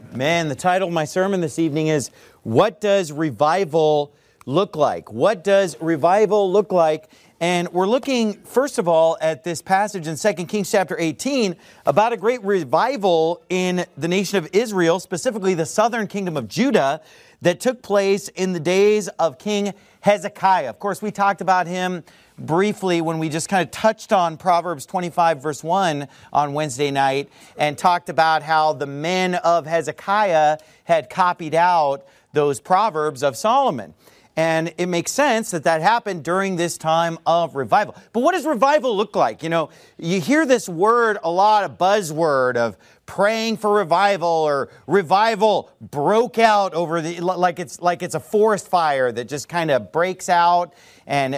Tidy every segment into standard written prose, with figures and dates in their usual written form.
Man, the title of my sermon this evening is, What Does Revival Look Like? What does revival look like? And we're looking, first of all, at this passage in 2 Kings chapter 18 about a great revival in the nation of Israel, specifically the southern kingdom of Judah, that took place in the days of King Hezekiah. Of course, we talked about him briefly when we just kind of touched on Proverbs 25 verse 1 on Wednesday night and talked about how the men of Hezekiah had copied out those Proverbs of Solomon. And it makes sense that that happened during this time of revival. But what does revival look like? You know, you hear this word a lot, a buzzword of praying for revival, or revival broke out over the, like it's a forest fire that just kind of breaks out, and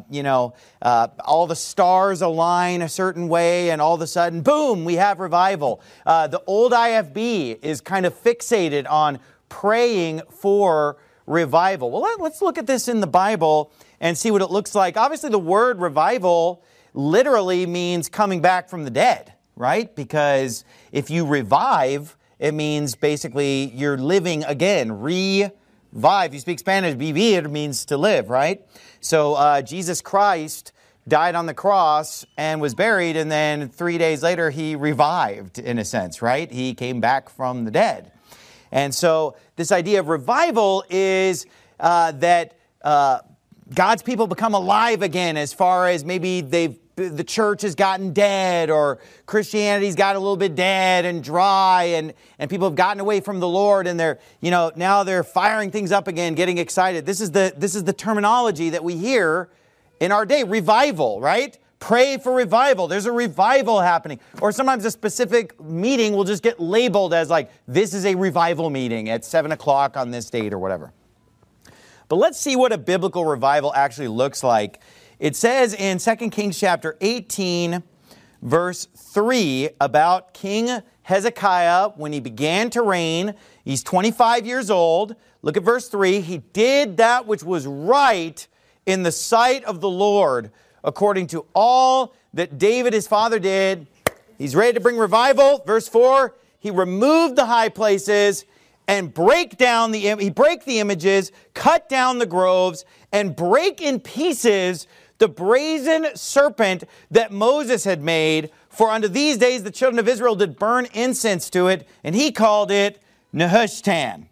all the stars align a certain way, and all of a sudden, boom, we have revival. The old IFB is kind of fixated on praying for revival. Well, let's look at this in the Bible and see what it looks like. Obviously, the word revival literally means coming back from the dead, right? Because if you revive, it means basically you're living again. Revive. You speak Spanish, vivir means to live, right? So Jesus Christ died on the cross and was buried, and then 3 days later he revived, in a sense, right? He came back from the dead. And so this idea of revival is that God's people become alive again, as far as maybe the church has gotten dead, or Christianity's got a little bit dead and dry, and people have gotten away from the Lord, and they're, now they're firing things up again, getting excited. This is the terminology that we hear in our day, revival, right? Pray for revival. There's a revival happening. Or sometimes a specific meeting will just get labeled as like, this is a revival meeting at 7 o'clock on this date or whatever. But let's see what a biblical revival actually looks like. It says in 2 Kings chapter 18, verse 3, about King Hezekiah when he began to reign. He's 25 years old. Look at verse 3. He did that which was right in the sight of the Lord, according to all that David his father did. He's ready to bring revival. Verse 4, he removed the high places and break the images, cut down the groves, and break in pieces the brazen serpent that Moses had made. For unto these days the children of Israel did burn incense to it, and he called it Nehushtan.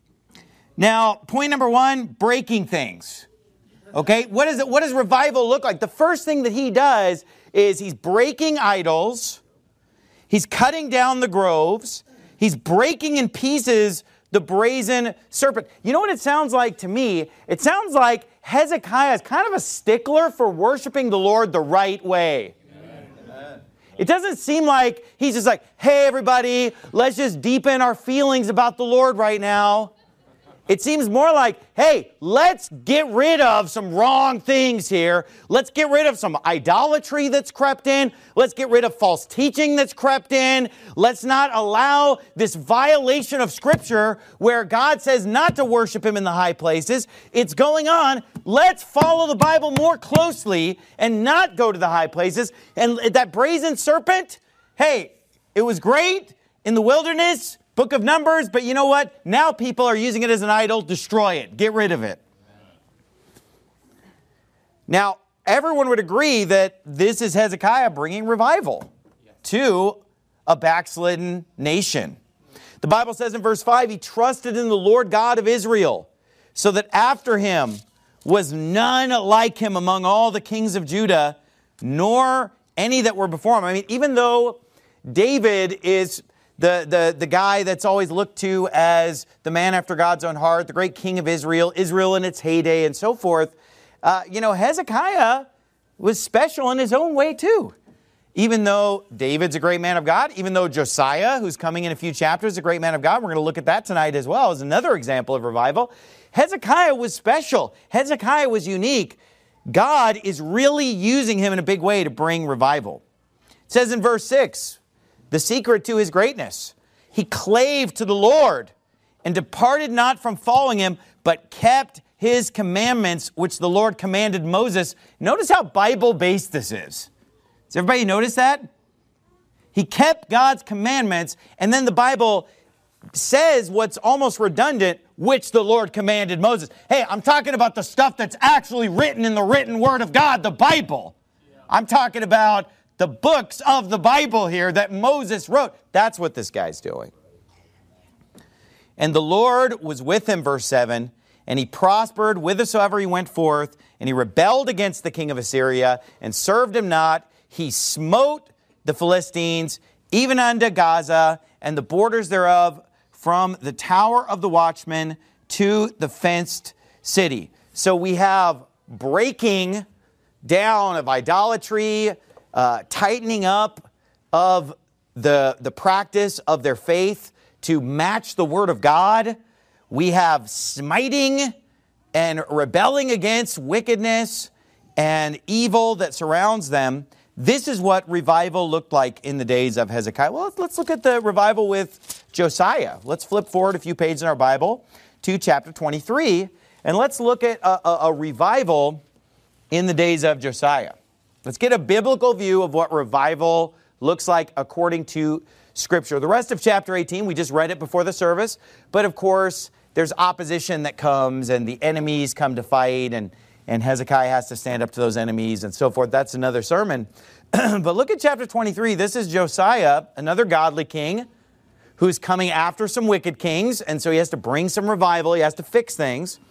Now, point number one, breaking things. Okay, what does revival look like? The first thing that he does is he's breaking idols, he's cutting down the groves, he's breaking in pieces the brazen serpent. You know what it sounds like to me? It sounds like Hezekiah is kind of a stickler for worshiping the Lord the right way. Amen. It doesn't seem like he's just like, hey everybody, let's just deepen our feelings about the Lord right now. It seems more like, hey, let's get rid of some wrong things here. Let's get rid of some idolatry that's crept in. Let's get rid of false teaching that's crept in. Let's not allow this violation of Scripture where God says not to worship Him in the high places. It's going on. Let's follow the Bible more closely and not go to the high places. And that brazen serpent, hey, it was great in the wilderness, Book of Numbers, but you know what? Now people are using it as an idol. Destroy it. Get rid of it. Now, everyone would agree that this is Hezekiah bringing revival to a backslidden nation. The Bible says in verse 5, he trusted in the Lord God of Israel, so that after him was none like him among all the kings of Judah, nor any that were before him. I mean, even though David is the guy that's always looked to as the man after God's own heart, the great king of Israel in its heyday and so forth, Hezekiah was special in his own way too. Even though David's a great man of God, even though Josiah, who's coming in a few chapters, is a great man of God, we're going to look at that tonight as well as another example of revival. Hezekiah was special. Hezekiah was unique. God is really using him in a big way to bring revival. It says in verse 6, the secret to his greatness, he clave to the Lord and departed not from following him, but kept his commandments, which the Lord commanded Moses. Notice how Bible-based this is. Does everybody notice that? He kept God's commandments, and then the Bible says what's almost redundant, which the Lord commanded Moses. Hey, I'm talking about the stuff that's actually written in the written word of God, the Bible. I'm talking about the books of the Bible here that Moses wrote. That's what this guy's doing. And the Lord was with him, verse 7, and he prospered whithersoever he went forth, and he rebelled against the king of Assyria, and served him not. He smote the Philistines, even unto Gaza, and the borders thereof, from the tower of the watchman to the fenced city. So we have breaking down of idolatry, tightening up of the practice of their faith to match the word of God. We have smiting and rebelling against wickedness and evil that surrounds them. This is what revival looked like in the days of Hezekiah. Well, let's look at the revival with Josiah. Let's flip forward a few pages in our Bible to chapter 23, and let's look at a revival in the days of Josiah. Let's get a biblical view of what revival looks like according to Scripture. The rest of chapter 18, we just read it before the service, but of course, there's opposition that comes, and the enemies come to fight, and Hezekiah has to stand up to those enemies and so forth. That's another sermon. But look at chapter 23. This is Josiah, another godly king, who's coming after some wicked kings, and so he has to bring some revival. He has to fix things.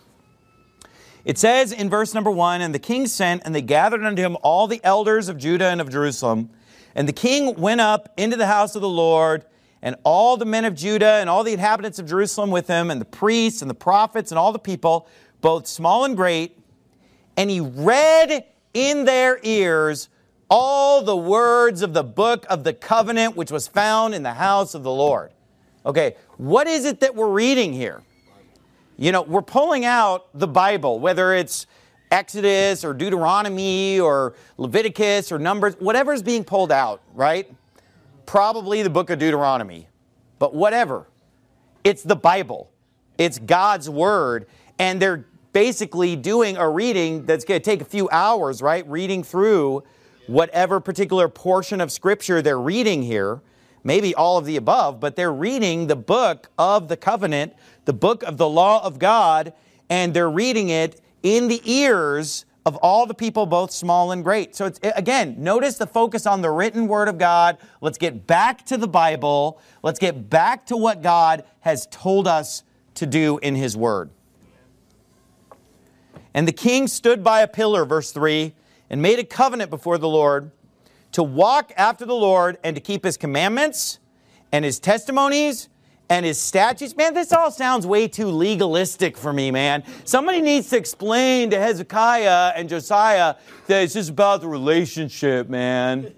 It says in verse number 1, and the king sent, and they gathered unto him all the elders of Judah and of Jerusalem. And the king went up into the house of the Lord, and all the men of Judah and all the inhabitants of Jerusalem with him, and the priests and the prophets and all the people, both small and great. And he read in their ears all the words of the book of the covenant, which was found in the house of the Lord. Okay, what is it that we're reading here? You know, we're pulling out the Bible, whether it's Exodus or Deuteronomy or Leviticus or Numbers, whatever's being pulled out, right? Probably the book of Deuteronomy, but whatever. It's the Bible. It's God's word, and they're basically doing a reading that's going to take a few hours, right? Reading through whatever particular portion of Scripture they're reading here, maybe all of the above, but they're reading the book of the covenant, the book of the law of God, and they're reading it in the ears of all the people, both small and great. So it's, again, notice the focus on the written word of God. Let's get back to the Bible. Let's get back to what God has told us to do in His word. And the king stood by a pillar, verse 3, and made a covenant before the Lord to walk after the Lord and to keep His commandments and His testimonies and His statutes. Man, this all sounds way too legalistic for me, man. Somebody needs to explain to Hezekiah and Josiah that it's just about the relationship, man.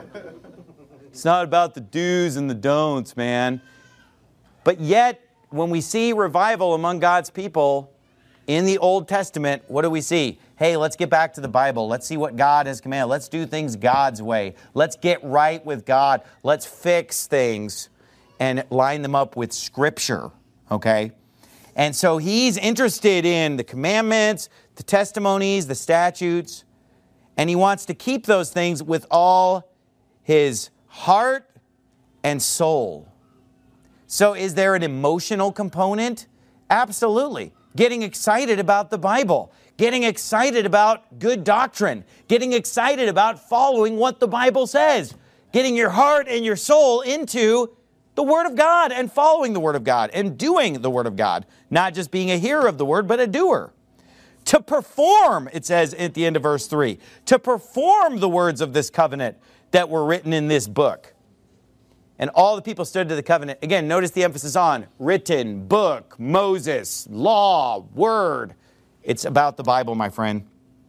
It's not about the do's and the don'ts, man. But yet, when we see revival among God's people in the Old Testament, what do we see? Hey, let's get back to the Bible. Let's see what God has commanded. Let's do things God's way. Let's get right with God. Let's fix things and line them up with Scripture, okay? And so he's interested in the commandments, the testimonies, the statutes, and he wants to keep those things with all his heart and soul. So is there an emotional component? Absolutely. Getting excited about the Bible, getting excited about good doctrine, getting excited about following what the Bible says, getting your heart and your soul into the Word of God and following the Word of God and doing the Word of God, not just being a hearer of the Word, but a doer. To perform, it says at the end of verse 3, to perform the words of this covenant that were written in this book. And all the people stood to the covenant. Again, notice the emphasis on written, book, Moses, law, word. It's about the Bible, my friend.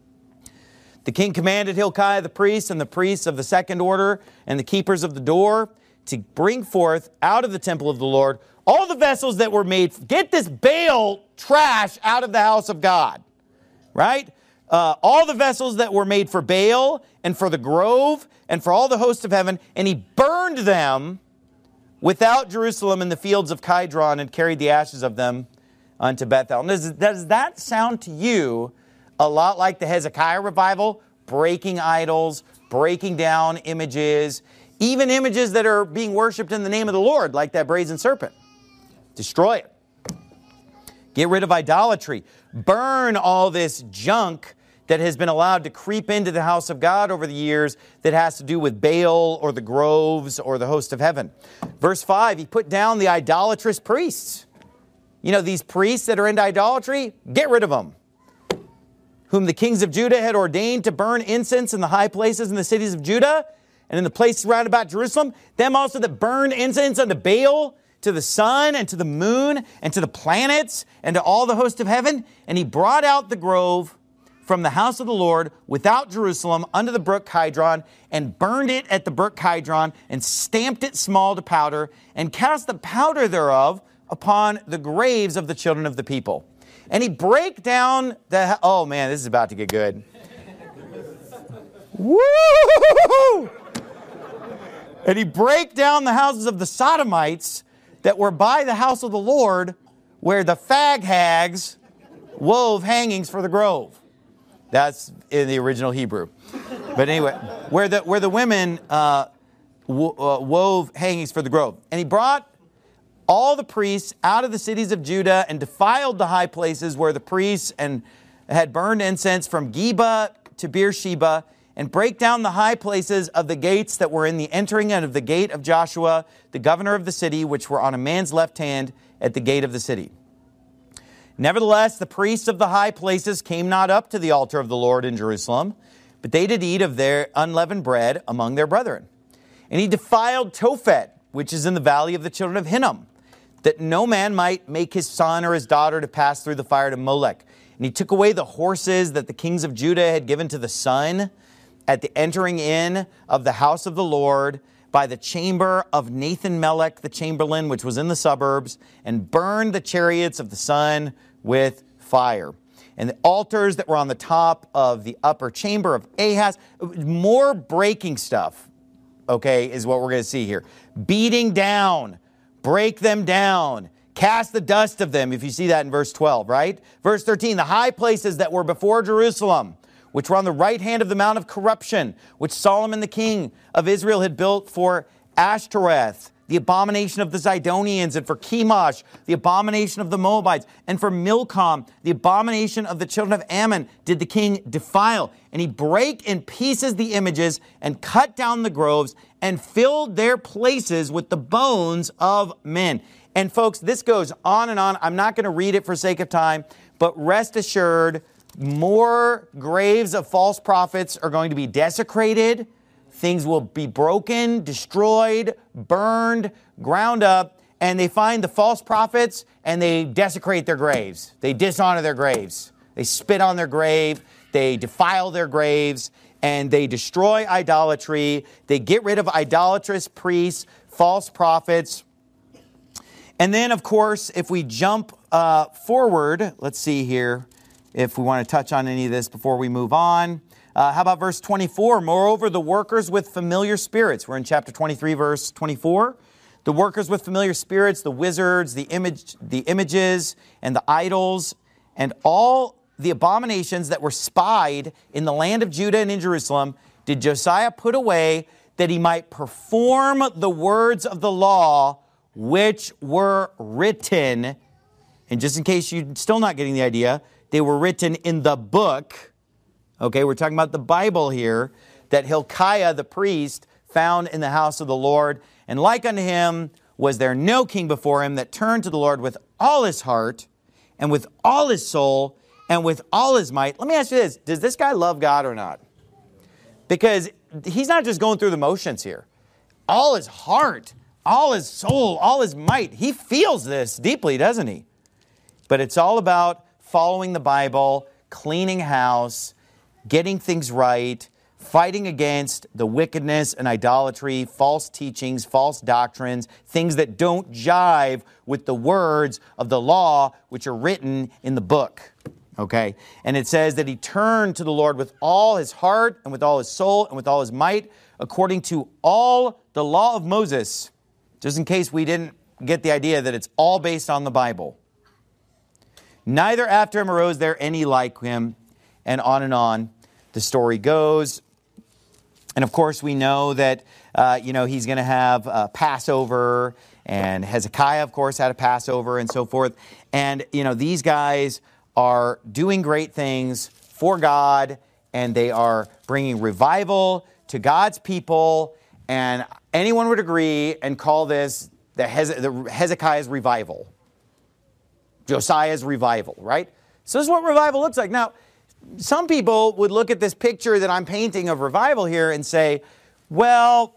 The king commanded Hilkiah the priest and the priests of the second order and the keepers of the door to bring forth out of the temple of the Lord all the vessels that were made. Get this Baal trash out of the house of God, right? All the vessels that were made for Baal and for the grove and for all the hosts of heaven, and he burned them without Jerusalem in the fields of Kidron and carried the ashes of them unto Bethel. Does that sound to you a lot like the Hezekiah revival? Breaking idols, breaking down images, even images that are being worshipped in the name of the Lord, like that brazen serpent. Destroy it. Get rid of idolatry. Burn all this junk that has been allowed to creep into the house of God over the years that has to do with Baal or the groves or the host of heaven. Verse 5, he put down the idolatrous priests. You know, these priests that are into idolatry, get rid of them. Whom the kings of Judah had ordained to burn incense in the high places in the cities of Judah and in the places round about Jerusalem. Them also that burned incense unto Baal, to the sun and to the moon and to the planets and to all the host of heaven. And he brought out the grove from the house of the Lord without Jerusalem unto the brook Kidron, and burned it at the brook Kidron, and stamped it small to powder, and cast the powder thereof upon the graves of the children of the people. And he brake down the... Oh man, this is about to get good. Woo! And he brake down the houses of the Sodomites that were by the house of the Lord, where the fag hags wove hangings for the grove. That's in the original Hebrew. But anyway, where the women wove hangings for the grove. And he brought all the priests out of the cities of Judah and defiled the high places where the priests and had burned incense from Geba to Beersheba, and break down the high places of the gates that were in the entering and of the gate of Joshua, the governor of the city, which were on a man's left hand at the gate of the city. Nevertheless, the priests of the high places came not up to the altar of the Lord in Jerusalem, but they did eat of their unleavened bread among their brethren. And he defiled Tophet, which is in the valley of the children of Hinnom, that no man might make his son or his daughter to pass through the fire to Molech. And he took away the horses that the kings of Judah had given to the sun at the entering in of the house of the Lord by the chamber of Nathan Melech, the chamberlain, which was in the suburbs, and burned the chariots of the sun with fire. And the altars that were on the top of the upper chamber of Ahaz, more breaking stuff, okay, is what we're going to see here. Beating down, break them down, cast the dust of them, if you see that in verse 12, right? Verse 13, the high places that were before Jerusalem, which were on the right hand of the mount of corruption, which Solomon the king of Israel had built for Ashtoreth, the abomination of the Zidonians, and for Chemosh, the abomination of the Moabites, and for Milcom, the abomination of the children of Ammon, did the king defile. And he brake in pieces the images, and cut down the groves, and filled their places with the bones of men. And folks, this goes on and on. I'm not going to read it for sake of time, but rest assured, more graves of false prophets are going to be desecrated. Things will be broken, destroyed, burned, ground up, and they find the false prophets and they desecrate their graves. They dishonor their graves. They spit on their grave. They defile their graves, and they destroy idolatry. They get rid of idolatrous priests, false prophets. And then, of course, if we jump forward, let's see here, if we want to touch on any of this before we move on. How about verse 24? Moreover, the workers with familiar spirits. We're in chapter 23, verse 24. The workers with familiar spirits, the wizards, the images, and the idols, and all the abominations that were spied in the land of Judah and in Jerusalem, did Josiah put away, that he might perform the words of the law which were written. And just in case you're still not getting the idea, they were written in the book. Okay, we're talking about the Bible here, that Hilkiah the priest found in the house of the Lord. And like unto him was there no king before him that turned to the Lord with all his heart and with all his soul and with all his might. Let me ask you this. Does this guy love God or not? Because he's not just going through the motions here. All his heart, all his soul, all his might. He feels this deeply, doesn't he? But it's all about following the Bible, cleaning house, getting things right, fighting against the wickedness and idolatry, false teachings, false doctrines, things that don't jive with the words of the law which are written in the book. Okay? And it says that he turned to the Lord with all his heart and with all his soul and with all his might, according to all the law of Moses, just in case we didn't get the idea that it's all based on the Bible. Neither after him arose there any like him, and on the story goes. And of course, we know that, he's going to have Passover And Hezekiah, of course, had a Passover and so forth. And, these guys are doing great things for God, and they are bringing revival to God's people. And anyone would agree and call this the Hezekiah's revival. Josiah's revival, right? So this is what revival looks like. Now, some people would look at this picture that I'm painting of revival here and say, well,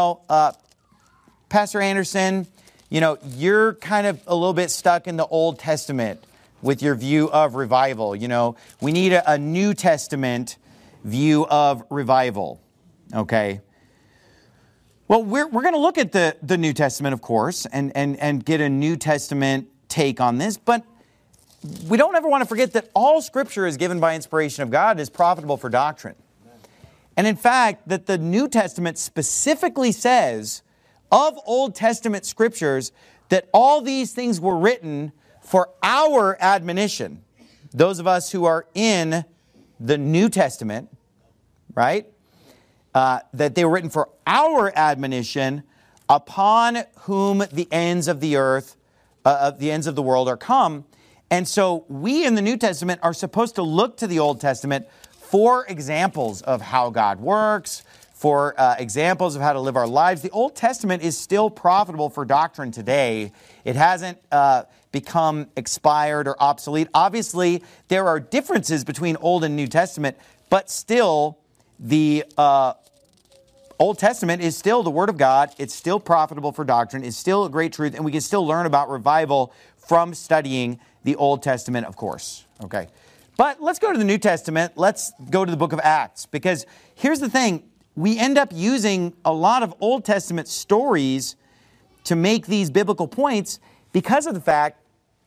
Pastor Anderson, you're kind of a little bit stuck in the Old Testament with your view of revival. We need a New Testament view of revival. Okay. Well, we're going to look at the New Testament, of course, and get a New Testament take on this, but we don't ever want to forget that all Scripture is given by inspiration of God and is profitable for doctrine. And in fact, that the New Testament specifically says of Old Testament Scriptures that all these things were written for our admonition. Those of us who are in the New Testament, right? That they were written for our admonition, upon whom the ends of the earth, the ends of the world are come. And so we in the New Testament are supposed to look to the Old Testament for examples of how God works, for examples of how to live our lives. The Old Testament is still profitable for doctrine today. It hasn't become expired or obsolete. Obviously, there are differences between Old and New Testament, but still the Old Testament is still the Word of God. It's still profitable for doctrine. It's still a great truth, and we can still learn about revival from studying the Old Testament, of course. Okay. But let's go to the New Testament. Let's go to the book of Acts, because here's the thing. We end up using a lot of Old Testament stories to make these biblical points because of the fact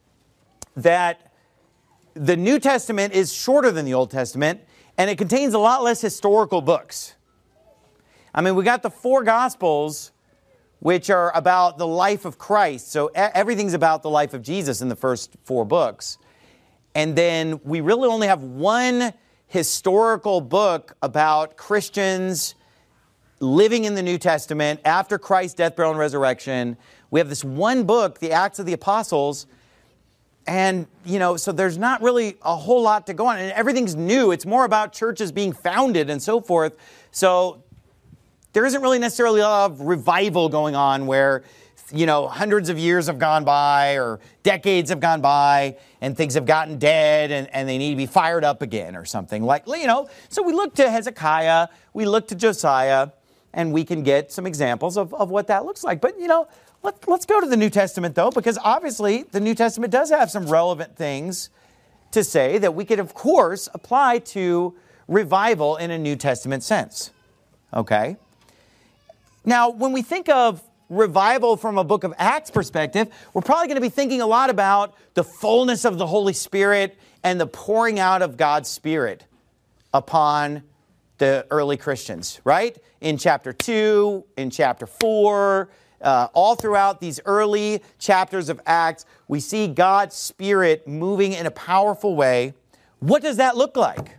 that the New Testament is shorter than the Old Testament, and it contains a lot less historical books. I mean, we got the 4 Gospels, which are about the life of Christ. So everything's about the life of Jesus in the first 4 books. And then we really only have one historical book about Christians living in the New Testament after Christ's death, burial, and resurrection. We have this one book, the Acts of the Apostles. And, so there's not really a whole lot to go on. And everything's new. It's more about churches being founded and so forth. So there isn't really necessarily a lot of revival going on where, hundreds of years have gone by or decades have gone by and things have gotten dead and they need to be fired up again or something like, So we look to Hezekiah, we look to Josiah, and we can get some examples of what that looks like. But, let's go to the New Testament, though, because obviously the New Testament does have some relevant things to say that we could, of course, apply to revival in a New Testament sense. Okay? Now, when we think of revival from a book of Acts perspective, we're probably going to be thinking a lot about the fullness of the Holy Spirit and the pouring out of God's Spirit upon the early Christians, right? In chapter 2, in chapter 4, all throughout these early chapters of Acts, we see God's Spirit moving in a powerful way. What does that look like?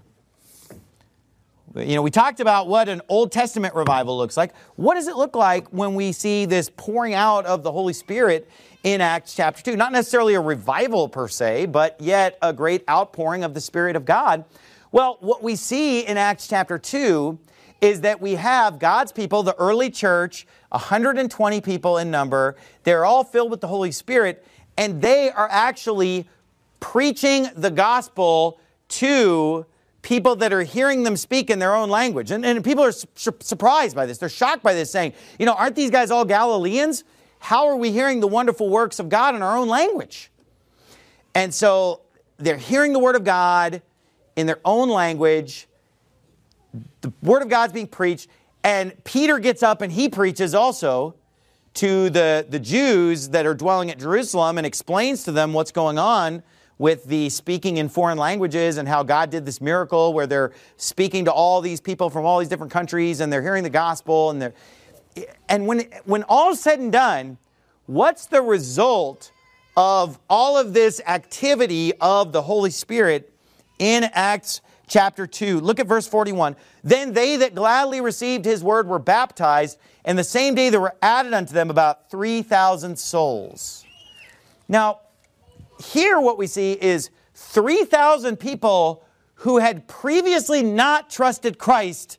We talked about what an Old Testament revival looks like. What does it look like when we see this pouring out of the Holy Spirit in Acts chapter 2? Not necessarily a revival per se, but yet a great outpouring of the Spirit of God. Well, what we see in Acts chapter 2 is that we have God's people, the early church, 120 people in number. They're all filled with the Holy Spirit, and they are actually preaching the gospel to people that are hearing them speak in their own language. And people are surprised by this. They're shocked by this, saying, aren't these guys all Galileans? How are we hearing the wonderful works of God in our own language? And so they're hearing the Word of God in their own language. The Word of God's being preached. And Peter gets up and he preaches also to the Jews that are dwelling at Jerusalem and explains to them what's going on with the speaking in foreign languages and how God did this miracle where they're speaking to all these people from all these different countries and they're hearing the gospel. And when all is said and done, what's the result of all of this activity of the Holy Spirit in Acts chapter 2. Look at verse 41. Then they that gladly received his word were baptized, and the same day there were added unto them about 3,000 souls. Now, here what we see is 3,000 people who had previously not trusted Christ,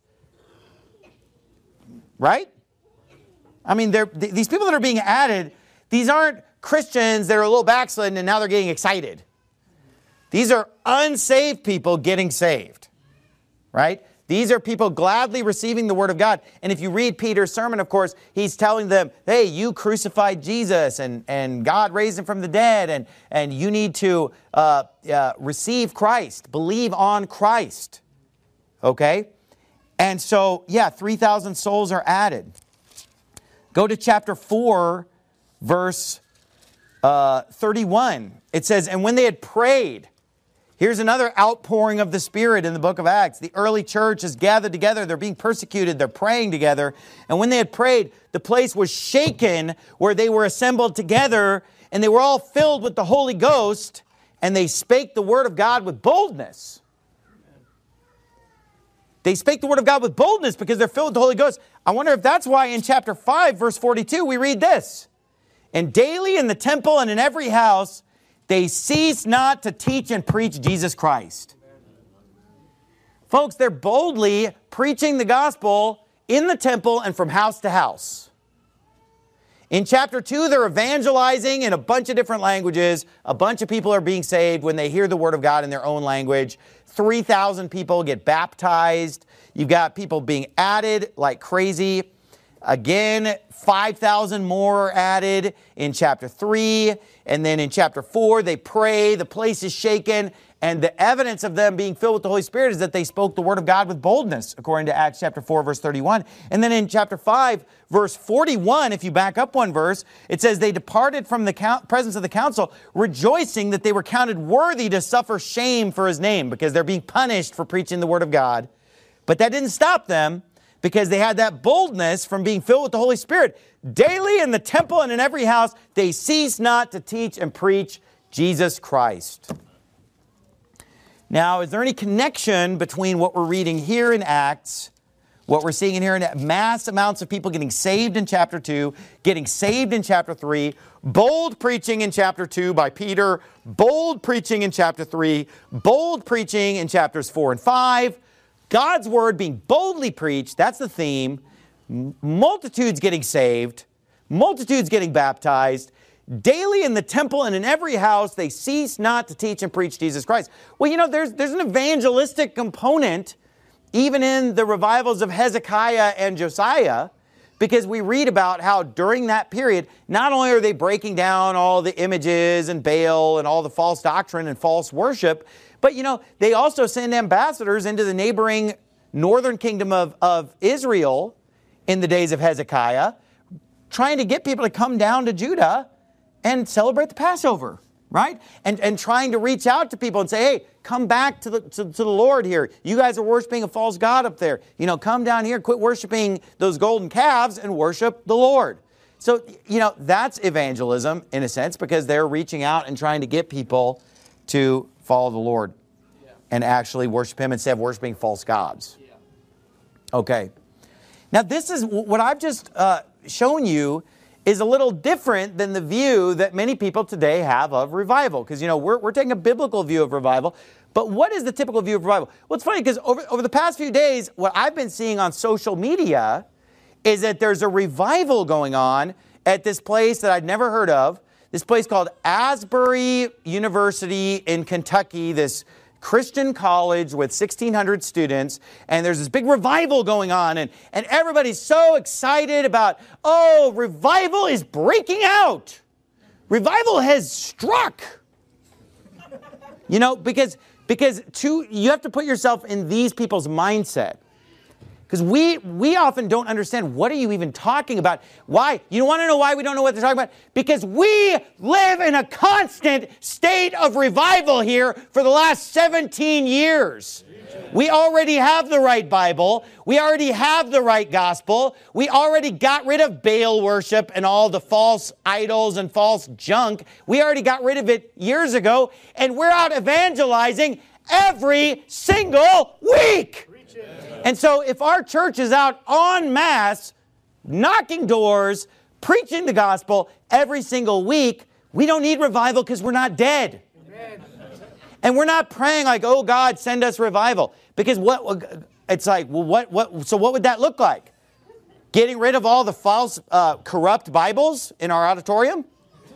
right? I mean, these people that are being added, these aren't Christians that are a little backslidden and now they're getting excited. These are unsaved people getting saved, right? These are people gladly receiving the word of God. And if you read Peter's sermon, of course, he's telling them, hey, you crucified Jesus and God raised him from the dead and you need to receive Christ, believe on Christ, okay? And so, 3,000 souls are added. Go to chapter 4, verse 31. It says, and when they had prayed, here's another outpouring of the Spirit in the book of Acts. The early church is gathered together. They're being persecuted. They're praying together. And when they had prayed, the place was shaken where they were assembled together, and they were all filled with the Holy Ghost, and they spake the word of God with boldness. They spake the word of God with boldness because they're filled with the Holy Ghost. I wonder if that's why in chapter 5, verse 42, we read this. And daily in the temple and in every house, they cease not to teach and preach Jesus Christ. Folks, they're boldly preaching the gospel in the temple and from house to house. In chapter 2, they're evangelizing in a bunch of different languages. A bunch of people are being saved when they hear the word of God in their own language. 3,000 people get baptized. You've got people being added like crazy. Again, 5,000 more are added in chapter 3. And then in chapter 4, they pray. The place is shaken. And the evidence of them being filled with the Holy Spirit is that they spoke the word of God with boldness, according to Acts chapter 4, verse 31. And then in chapter 5, verse 41, if you back up one verse, it says, they departed from the presence of the council, rejoicing that they were counted worthy to suffer shame for his name, because they're being punished for preaching the word of God. But that didn't stop them, because they had that boldness from being filled with the Holy Spirit. Daily in the temple and in every house, they cease not to teach and preach Jesus Christ. Now, is there any connection between what we're reading here in Acts, what we're seeing in here in mass amounts of people getting saved in chapter 2, getting saved in chapter 3, bold preaching in chapter 2 by Peter, bold preaching in chapter 3, bold preaching in chapters 4 and 5, God's word being boldly preached, that's the theme, multitudes getting saved, multitudes getting baptized, daily in the temple and in every house, they cease not to teach and preach Jesus Christ. Well, you know, there's an evangelistic component even in the revivals of Hezekiah and Josiah, because we read about how during that period, not only are they breaking down all the images and Baal and all the false doctrine and false worship, but, you know, they also send ambassadors into the neighboring northern kingdom of Israel in the days of Hezekiah, trying to get people to come down to Judah and celebrate the Passover, right? And trying to reach out to people and say, hey, come back to the Lord here. You guys are worshiping a false god up there. You know, come down here, quit worshiping those golden calves and worship the Lord. So, you know, that's evangelism in a sense, because they're reaching out and trying to get people to follow the Lord and actually worship Him instead of worshiping false gods. Okay. Now, this is what I've just shown you is a little different than the view that many people today have of revival. Because, you know, we're taking a biblical view of revival. But what is the typical view of revival? Well, it's funny because over the past few days, what I've been seeing on social media is that there's a revival going on at this place that I'd never heard of. This place called Asbury University in Kentucky, this Christian college with 1,600 students, and there's this big revival going on, and everybody's so excited about, oh, revival is breaking out. Revival has struck. You know, because you have to put yourself in these people's mindset. Because we often don't understand, what are you even talking about? Why? You want to know why we don't know what they're talking about? Because we live in a constant state of revival here for the last 17 years. We already have the right Bible. We already have the right gospel. We already got rid of Baal worship and all the false idols and false junk. We already got rid of it years ago, and we're out evangelizing, every single week. And so if our church is out en masse, knocking doors, preaching the gospel every single week, we don't need revival because we're not dead. Amen. And we're not praying like, oh God, send us revival. Because it's like, well, so what would that look like? Getting rid of all the false, corrupt Bibles in our auditorium?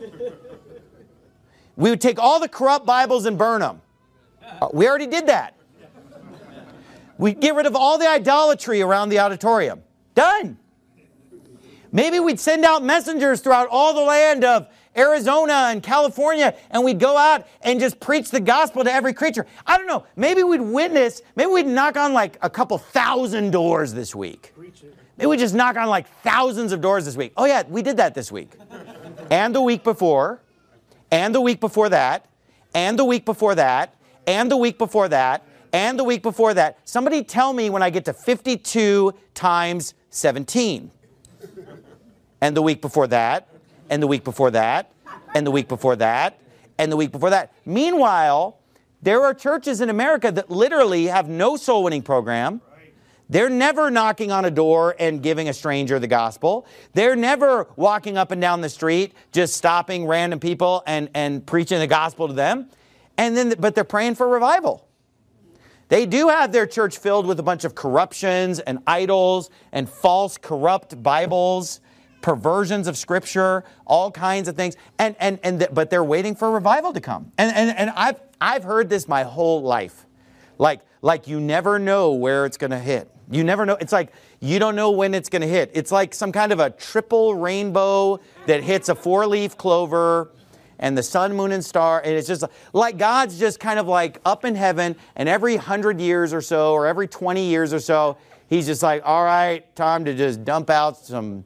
We would take all the corrupt Bibles and burn them. We already did that. We'd get rid of all the idolatry around the auditorium. Done. Maybe we'd send out messengers throughout all the land of Arizona and California, and we'd go out and just preach the gospel to every creature. I don't know. Maybe we'd knock on like a couple thousand doors this week. Maybe we'd just knock on like thousands of doors this week. Oh yeah, we did that this week. And the week before, and the week before that, and the week before that, and the week before that, and the week before that. Somebody tell me when I get to 52 times 17. And the week before that, and the week before that, and the week before that, and the week before that. Meanwhile, there are churches in America that literally have no soul winning program. They're never knocking on a door and giving a stranger the gospel. They're never walking up and down the street, just stopping random people and preaching the gospel to them. But they're praying for revival. They do have their church filled with a bunch of corruptions and idols and false corrupt Bibles, perversions of Scripture, all kinds of things. But they're waiting for revival to come. And I've heard this my whole life. Like you never know where it's going to hit. You never know. It's like you don't know when it's going to hit. It's like some kind of a triple rainbow that hits a 4-leaf clover and the sun, moon, and star. And it's just like God's just kind of like up in heaven, and every 100 years or so, or every 20 years or so, he's just like, all right, time to just dump out some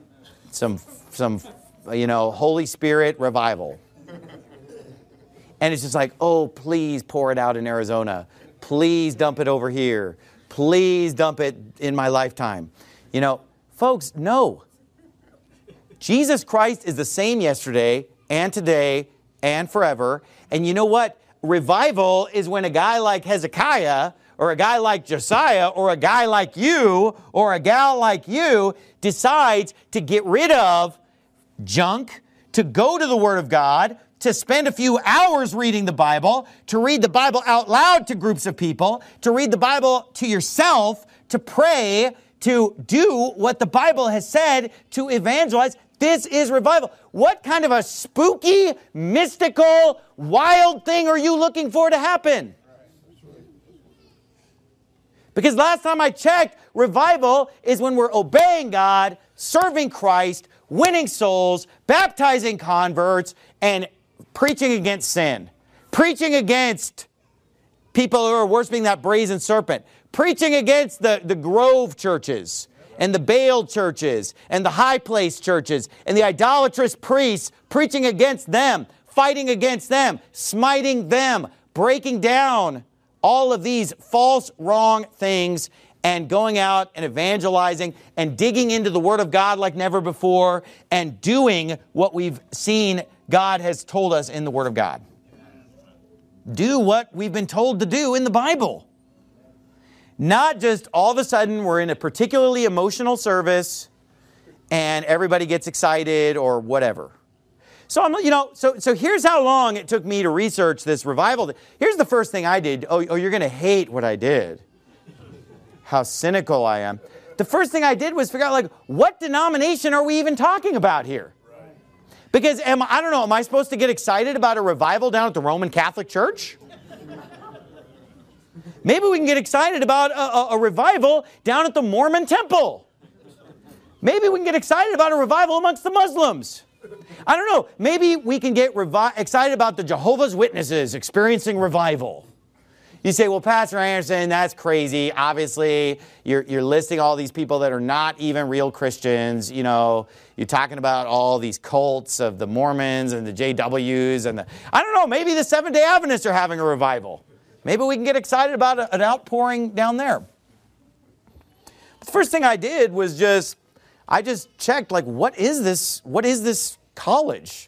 Holy Spirit revival. And it's just like, oh, please pour it out in Arizona. Please dump it over here. Please dump it in my lifetime. Folks, no. Jesus Christ is the same yesterday and today and forever. And you know what? Revival is when a guy like Hezekiah or a guy like Josiah or a guy like you or a gal like you decides to get rid of junk, to go to the Word of God, to spend a few hours reading the Bible, to read the Bible out loud to groups of people, to read the Bible to yourself, to pray, to do what the Bible has said, to evangelize. This is revival. What kind of a spooky, mystical, wild thing are you looking for to happen? Because last time I checked, revival is when we're obeying God, serving Christ, winning souls, baptizing converts, and preaching against sin. Preaching against people who are worshiping that brazen serpent. Preaching against the Grove churches and the Baal churches and the high place churches and the idolatrous priests. Preaching against them, fighting against them, smiting them, breaking down all of these false, wrong things, and going out and evangelizing and digging into the Word of God like never before and doing what we've seen God has told us in the Word of God. Do what we've been told to do in the Bible. Not just all of a sudden we're in a particularly emotional service and everybody gets excited or whatever. So here's how long it took me to research this revival. Here's the first thing I did. Oh, you're going to hate what I did. How cynical I am. The first thing I did was figure out, what denomination are we even talking about here? Because am I supposed to get excited about a revival down at the Roman Catholic Church? Maybe we can get excited about a revival down at the Mormon Temple. Maybe we can get excited about a revival amongst the Muslims. I don't know. Maybe we can get excited about the Jehovah's Witnesses experiencing revival. You say, well, Pastor Anderson, that's crazy. Obviously, you're listing all these people that are not even real Christians. You're talking about all these cults of the Mormons and the JWs and I don't know, maybe the Seventh-day Adventists are having a revival. Maybe we can get excited about an outpouring down there. But the first thing I did was I just checked, what is this college?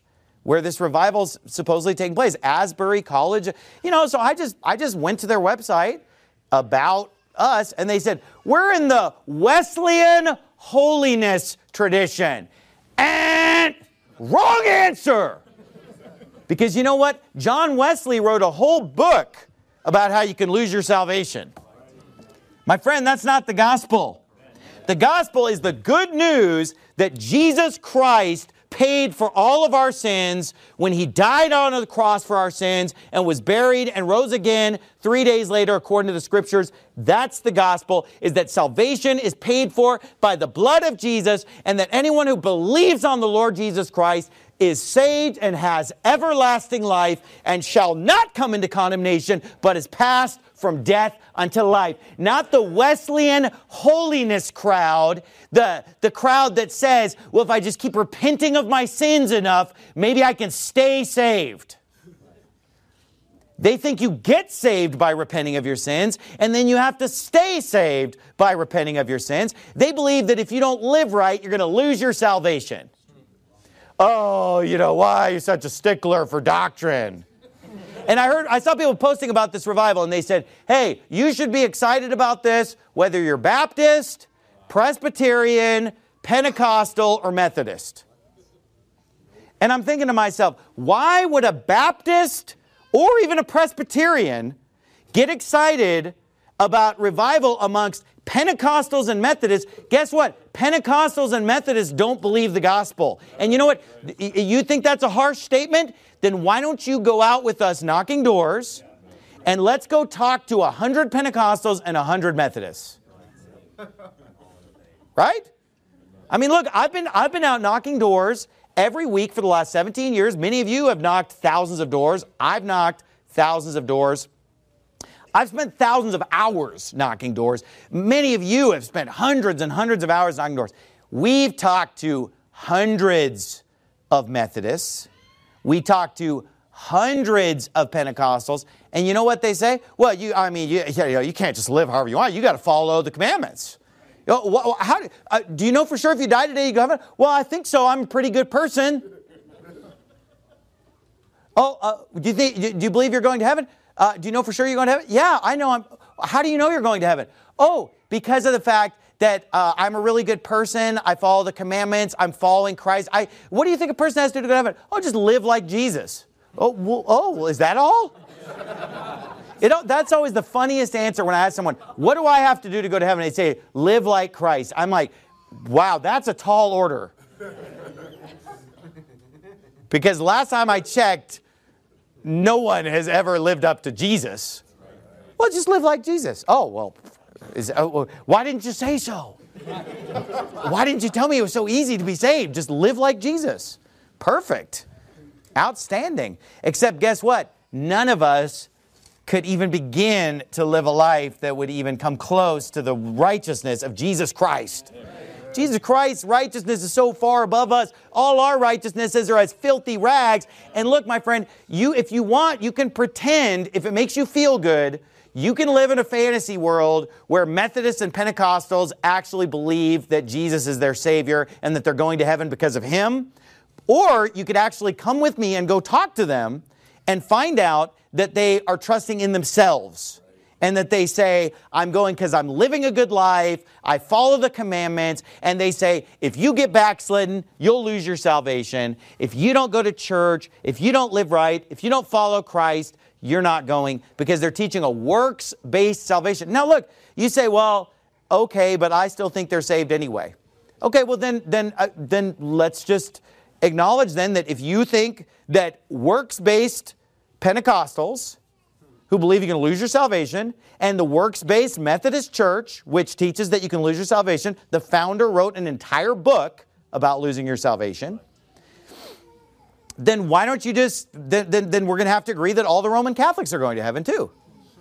where this revival's supposedly taking place. Asbury College. So I just went to their website about us, and they said, we're in the Wesleyan holiness tradition. And wrong answer. Because you know what? John Wesley wrote a whole book about how you can lose your salvation. My friend, that's not the gospel. The gospel is the good news that Jesus Christ paid for all of our sins when He died on the cross for our sins and was buried and rose again 3 days later according to the Scriptures. That's the gospel, is that salvation is paid for by the blood of Jesus, and that anyone who believes on the Lord Jesus Christ is saved and has everlasting life and shall not come into condemnation, but is passed from death unto life. Not the Wesleyan holiness crowd, the crowd that says, well, if I just keep repenting of my sins enough, maybe I can stay saved. They think you get saved by repenting of your sins, and then you have to stay saved by repenting of your sins. They believe that if you don't live right, you're going to lose your salvation. Oh, why are you such a stickler for doctrine? And I saw people posting about this revival, and they said, hey, you should be excited about this, whether you're Baptist, Presbyterian, Pentecostal, or Methodist. And I'm thinking to myself, why would a Baptist or even a Presbyterian get excited about revival amongst Pentecostals and Methodists? Guess what? Pentecostals and Methodists don't believe the gospel. And you know what? You think that's a harsh statement? Then why don't you go out with us knocking doors and let's go talk to 100 Pentecostals and 100 Methodists. Right? I mean, look, I've been out knocking doors every week for the last 17 years. Many of you have knocked thousands of doors. I've knocked thousands of doors. I've spent thousands of hours knocking doors. Many of you have spent hundreds and hundreds of hours knocking doors. We've talked to hundreds of Methodists. We talked to hundreds of Pentecostals. And you know what they say? Well, you can't just live however you want. You got to follow the commandments. Do you know for sure if you die today you go to heaven? Well, I think so. I'm a pretty good person. Do you believe you're going to heaven? Do you know for sure you're going to heaven? Yeah, I know. How do you know you're going to heaven? Oh, because of the fact that I'm a really good person. I follow the commandments. I'm following Christ. What do you think a person has to do to go to heaven? Oh, just live like Jesus. Well, is that all? That's always the funniest answer when I ask someone, what do I have to do to go to heaven? They say, live like Christ. I'm like, wow, that's a tall order. Because last time I checked, no one has ever lived up to Jesus. Well, just live like Jesus. Oh, well, why didn't you say so? Why didn't you tell me it was so easy to be saved? Just live like Jesus. Perfect. Outstanding. Except guess what? None of us could even begin to live a life that would even come close to the righteousness of Jesus Christ. Jesus Christ's righteousness is so far above us. All our righteousnesses are as filthy rags. And look, my friend, if you want, you can pretend, if it makes you feel good, you can live in a fantasy world where Methodists and Pentecostals actually believe that Jesus is their Savior and that they're going to heaven because of Him. Or you could actually come with me and go talk to them and find out that they are trusting in themselves. And that they say, I'm going because I'm living a good life, I follow the commandments, and they say, if you get backslidden, you'll lose your salvation. If you don't go to church, if you don't live right, if you don't follow Christ, you're not going, because they're teaching a works-based salvation. Now look, you say, well, okay, but I still think they're saved anyway. Okay, well then let's just acknowledge then that if you think that works-based Pentecostals who believe you can lose your salvation, and the works-based Methodist Church, which teaches that you can lose your salvation, the founder wrote an entire book about losing your salvation, then why don't you just, then we're going to have to agree that all the Roman Catholics are going to heaven too.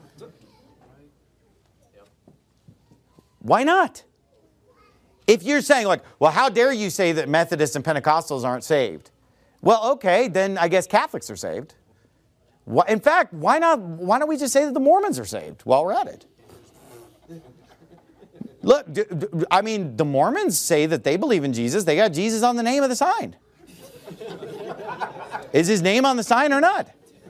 Why not? If you're saying like, well, how dare you say that Methodists and Pentecostals aren't saved? Well, okay, then I guess Catholics are saved. In fact, why don't we just say that the Mormons are saved while we're at it? Look, the Mormons say that they believe in Jesus. They got Jesus on the name of the sign. Is his name on the sign or not?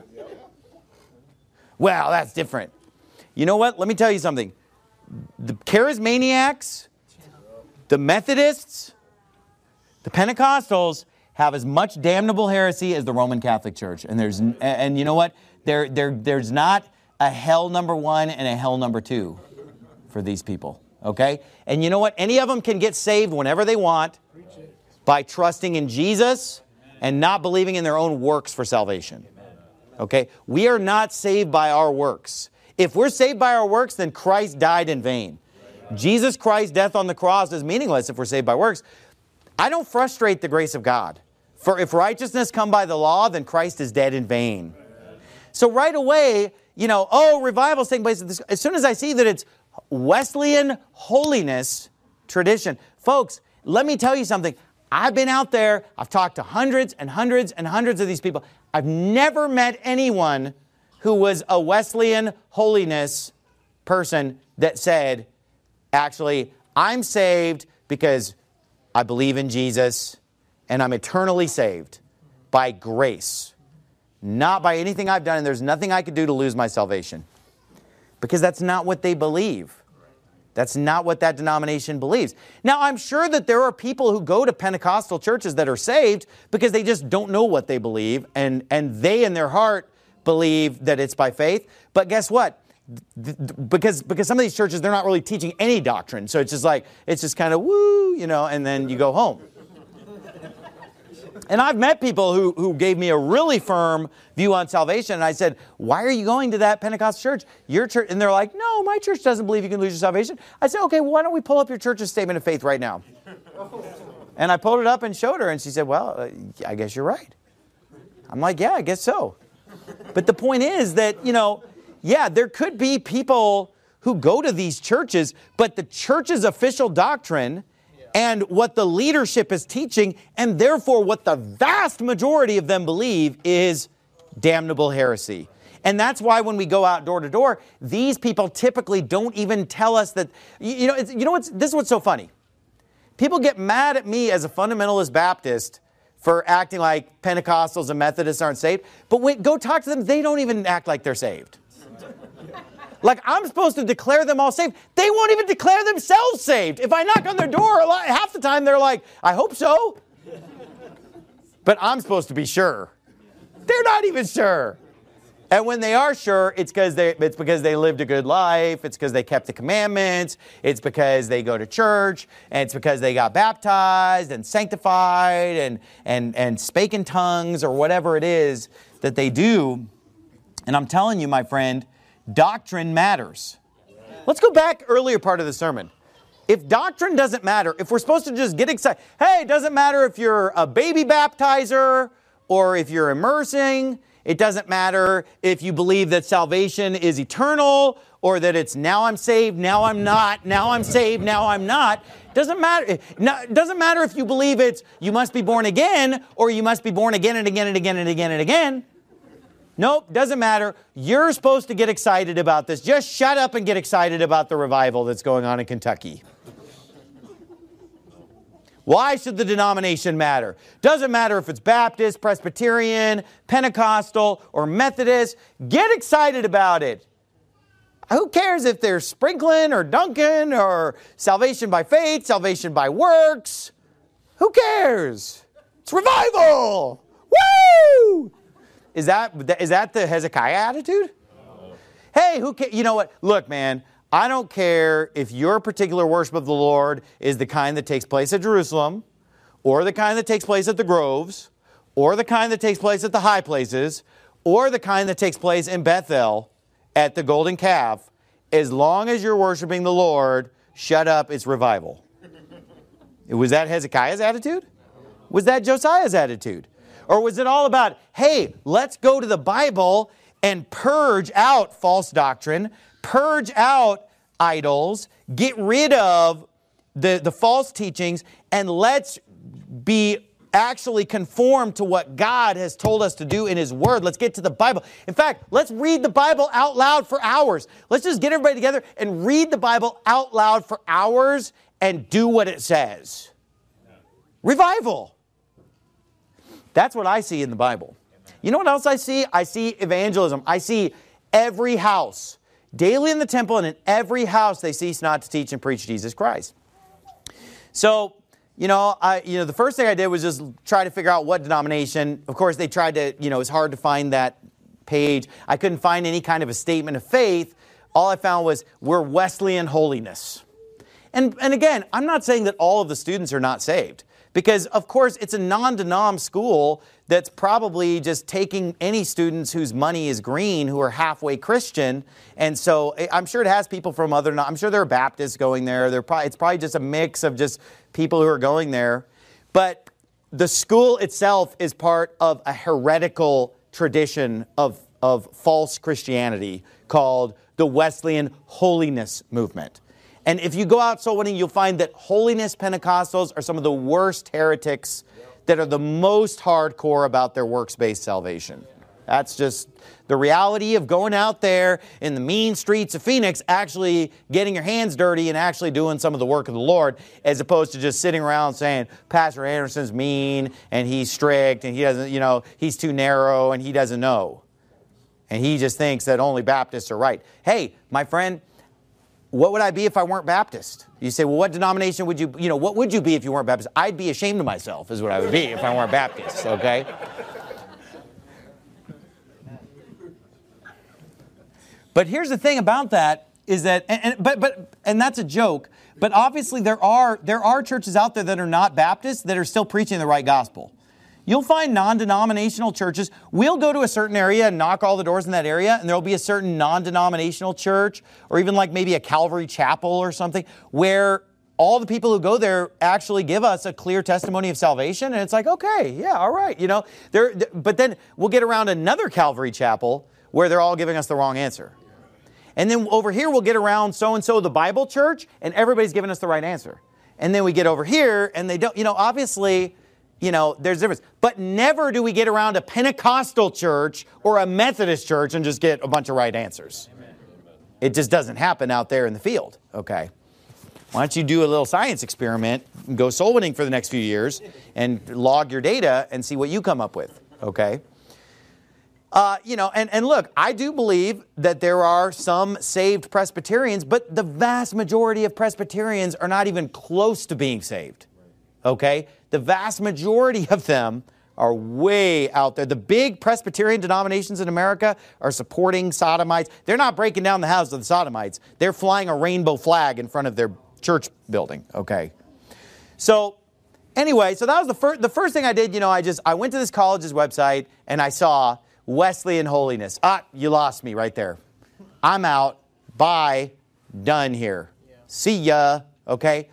Well, that's different. You know what? Let me tell you something. The charismaniacs, the Methodists, the Pentecostals have as much damnable heresy as the Roman Catholic Church. And you know what? There's not a hell number 1 and a hell number 2 for these people. Okay? And you know what? Any of them can get saved whenever they want by trusting in Jesus and not believing in their own works for salvation. Okay? We are not saved by our works. If we're saved by our works, then Christ died in vain. Jesus Christ's death on the cross is meaningless if we're saved by works. I don't frustrate the grace of God. For if righteousness come by the law, then Christ is dead in vain. So right away, revival's taking place. As soon as I see that it's Wesleyan holiness tradition. Folks, let me tell you something. I've been out there. I've talked to hundreds and hundreds and hundreds of these people. I've never met anyone who was a Wesleyan holiness person that said, actually, I'm saved because I believe in Jesus and I'm eternally saved by grace, not by anything I've done, and there's nothing I could do to lose my salvation. Because that's not what they believe. That's not what that denomination believes. Now, I'm sure that there are people who go to Pentecostal churches that are saved because they just don't know what they believe, and they in their heart believe that it's by faith. But guess what? Because some of these churches, they're not really teaching any doctrine. So it's just kind of woo, and then you go home. And I've met people who gave me a really firm view on salvation. And I said, why are you going to that Pentecostal church? Your church? And they're like, no, my church doesn't believe you can lose your salvation. I said, okay, well, why don't we pull up your church's statement of faith right now? And I pulled it up and showed her. And she said, well, I guess you're right. I'm like, yeah, I guess so. But the point is that, there could be people who go to these churches, but the church's official doctrine and what the leadership is teaching, and therefore what the vast majority of them believe is damnable heresy. And that's why when we go out door to door, these people typically don't even tell us that, this is what's so funny. People get mad at me as a fundamentalist Baptist for acting like Pentecostals and Methodists aren't saved. But go talk to them, they don't even act like they're saved. Like I'm supposed to declare them all saved. They won't even declare themselves saved. If I knock on their door, half the time they're like, I hope so. But I'm supposed to be sure. They're not even sure. And when they are sure, it's because they lived a good life. It's because they kept the commandments. It's because they go to church. And it's because they got baptized and sanctified and spake in tongues or whatever it is that they do. And I'm telling you, my friend, doctrine matters. Let's go back earlier part of the sermon. If doctrine doesn't matter, if we're supposed to just get excited, hey, it doesn't matter if you're a baby baptizer or if you're immersing. It doesn't matter if you believe that salvation is eternal or that it's now I'm saved, now I'm not, now I'm saved, now I'm not. Doesn't matter. It doesn't matter if you believe it's you must be born again or you must be born again and again and again and again and again. Nope, doesn't matter. You're supposed to get excited about this. Just shut up and get excited about the revival that's going on in Kentucky. Why should the denomination matter? Doesn't matter if it's Baptist, Presbyterian, Pentecostal, or Methodist. Get excited about it. Who cares if they're sprinkling or dunking or salvation by faith, salvation by works? Who cares? It's revival! Woo! Is that the Hezekiah attitude? Hey, who cares? You know what? Look, man, I don't care if your particular worship of the Lord is the kind that takes place at Jerusalem, or the kind that takes place at the groves, or the kind that takes place at the high places, or the kind that takes place in Bethel at the golden calf. As long as you're worshiping the Lord, shut up, it's revival. Was that Hezekiah's attitude? Was that Josiah's attitude? Or was it all about, hey, let's go to the Bible and purge out false doctrine, purge out idols, get rid of the false teachings, and let's be actually conformed to what God has told us to do in His Word. Let's get to the Bible. In fact, let's read the Bible out loud for hours. Let's just get everybody together and read the Bible out loud for hours and do what it says. Revival. That's what I see in the Bible. You know what else I see? I see evangelism. I see every house, daily in the temple and in every house, they cease not to teach and preach Jesus Christ. So, the first thing I did was just try to figure out what denomination. Of course, they tried to, it's hard to find that page. I couldn't find any kind of a statement of faith. All I found was, we're Wesleyan holiness. And again, I'm not saying that all of the students are not saved. Because, of course, it's a non-denom school that's probably just taking any students whose money is green who are halfway Christian. And so I'm sure it has people from I'm sure there are Baptists going there. It's probably just a mix of just people who are going there. But the school itself is part of a heretical tradition of false Christianity called the Wesleyan Holiness Movement. And if you go out soul winning, you'll find that holiness Pentecostals are some of the worst heretics that are the most hardcore about their works-based salvation. That's just the reality of going out there in the mean streets of Phoenix, actually getting your hands dirty and actually doing some of the work of the Lord, as opposed to just sitting around saying, Pastor Anderson's mean and he's strict and he doesn't, he's too narrow and he doesn't know. And he just thinks that only Baptists are right. Hey, my friend, what would I be if I weren't Baptist? You say, well, what denomination would what would you be if you weren't Baptist? I'd be ashamed of myself is what I would be if I weren't Baptist, okay? But here's the thing about that is that, and that's a joke, but obviously there are churches out there that are not Baptist that are still preaching the right gospel. You'll find non-denominational churches. We'll go to a certain area and knock all the doors in that area, and there'll be a certain non-denominational church, or even like maybe a Calvary Chapel or something, where all the people who go there actually give us a clear testimony of salvation, and it's like, okay, yeah, all right, But then we'll get around another Calvary Chapel where they're all giving us the wrong answer. And then over here we'll get around so-and-so the Bible church, and everybody's giving us the right answer. And then we get over here, and they don't, obviously... there's a difference. But never do we get around a Pentecostal church or a Methodist church and just get a bunch of right answers. Amen. It just doesn't happen out there in the field, okay? Why don't you do a little science experiment and go soul winning for the next few years and log your data and see what you come up with, okay? And look, I do believe that there are some saved Presbyterians, but the vast majority of Presbyterians are not even close to being saved, okay? The vast majority of them are way out there. The big Presbyterian denominations in America are supporting sodomites. They're not breaking down the house of the sodomites. They're flying a rainbow flag in front of their church building, okay? So anyway, so that was the first thing I did. I went to this college's website and I saw Wesleyan Holiness. You lost me right there. I'm out. Bye. Done here. Yeah. See ya. Okay?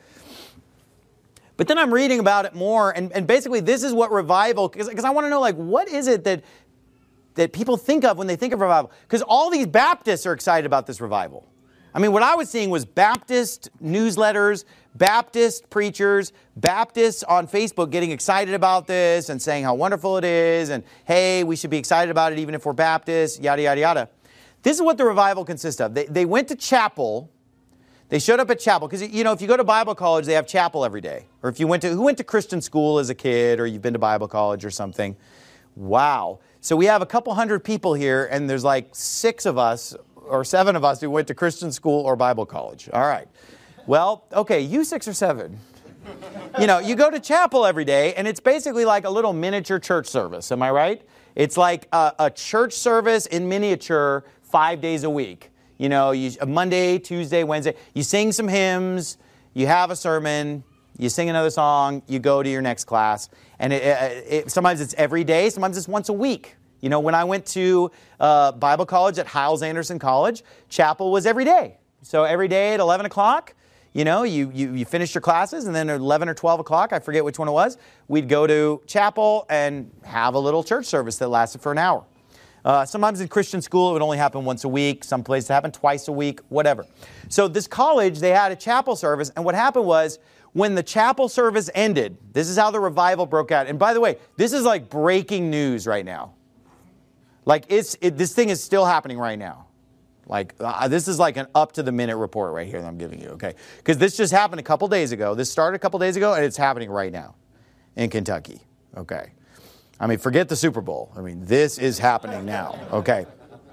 But then I'm reading about it more, and basically this is what revival, because I want to know, what is it that people think of when they think of revival? Because all these Baptists are excited about this revival. I mean, what I was seeing was Baptist newsletters, Baptist preachers, Baptists on Facebook getting excited about this and saying how wonderful it is, and hey, we should be excited about it even if we're Baptists, yada, yada, yada. This is what the revival consists of. They went to chapel. They showed up at chapel because, if you go to Bible college, they have chapel every day. Or if who went to Christian school as a kid, or you've been to Bible college or something. Wow. So we have a couple hundred people here, and there's like 6 of us or 7 of us who went to Christian school or Bible college. All right. Well, okay, you 6 or 7. You go to chapel every day, and it's basically like a little miniature church service. Am I right? It's like a church service in miniature 5 days a week. Monday, Tuesday, Wednesday, you sing some hymns, you have a sermon, you sing another song, you go to your next class. And sometimes it's every day, sometimes it's once a week. When I went to Bible college at Hyles-Anderson College, chapel was every day. So every day at 11 o'clock, you finished your classes, and then at 11 or 12 o'clock, I forget which one it was, we'd go to chapel and have a little church service that lasted for an hour. Sometimes in Christian school, it would only happen once a week. Some places it happened twice a week, whatever. So this college, they had a chapel service. And what happened was, when the chapel service ended, this is how the revival broke out. And by the way, this is like breaking news right now. This thing is still happening right now. This is like an up-to-the-minute report right here that I'm giving you, okay? Because this just happened a couple days ago. This started a couple days ago, and it's happening right now in Kentucky, okay? I mean, forget the Super Bowl. I mean, this is happening now. Okay.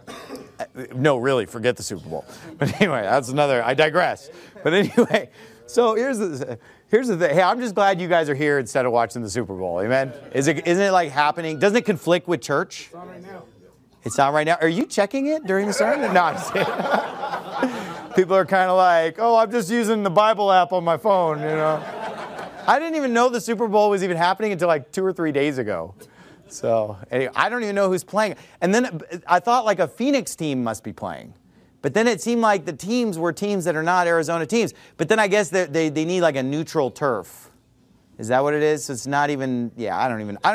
No, really, forget the Super Bowl. But anyway, that's another, I digress. But anyway, so here's the thing. Hey, I'm just glad you guys are here instead of watching the Super Bowl. Amen? Isn't it like happening? Doesn't it conflict with church? It's on right now. It's on right now. Are you checking it during the sermon? No, I'm just kidding. People are kind of like, oh, I'm just using the Bible app on my phone, you know. I didn't even know the Super Bowl was even happening until like 2 or 3 days ago. So anyway, I don't even know who's playing. And then I thought like a Phoenix team must be playing. But then it seemed like the teams were teams that are not Arizona teams. But then I guess they need like a neutral turf. Is that what it is? So it's not even, yeah,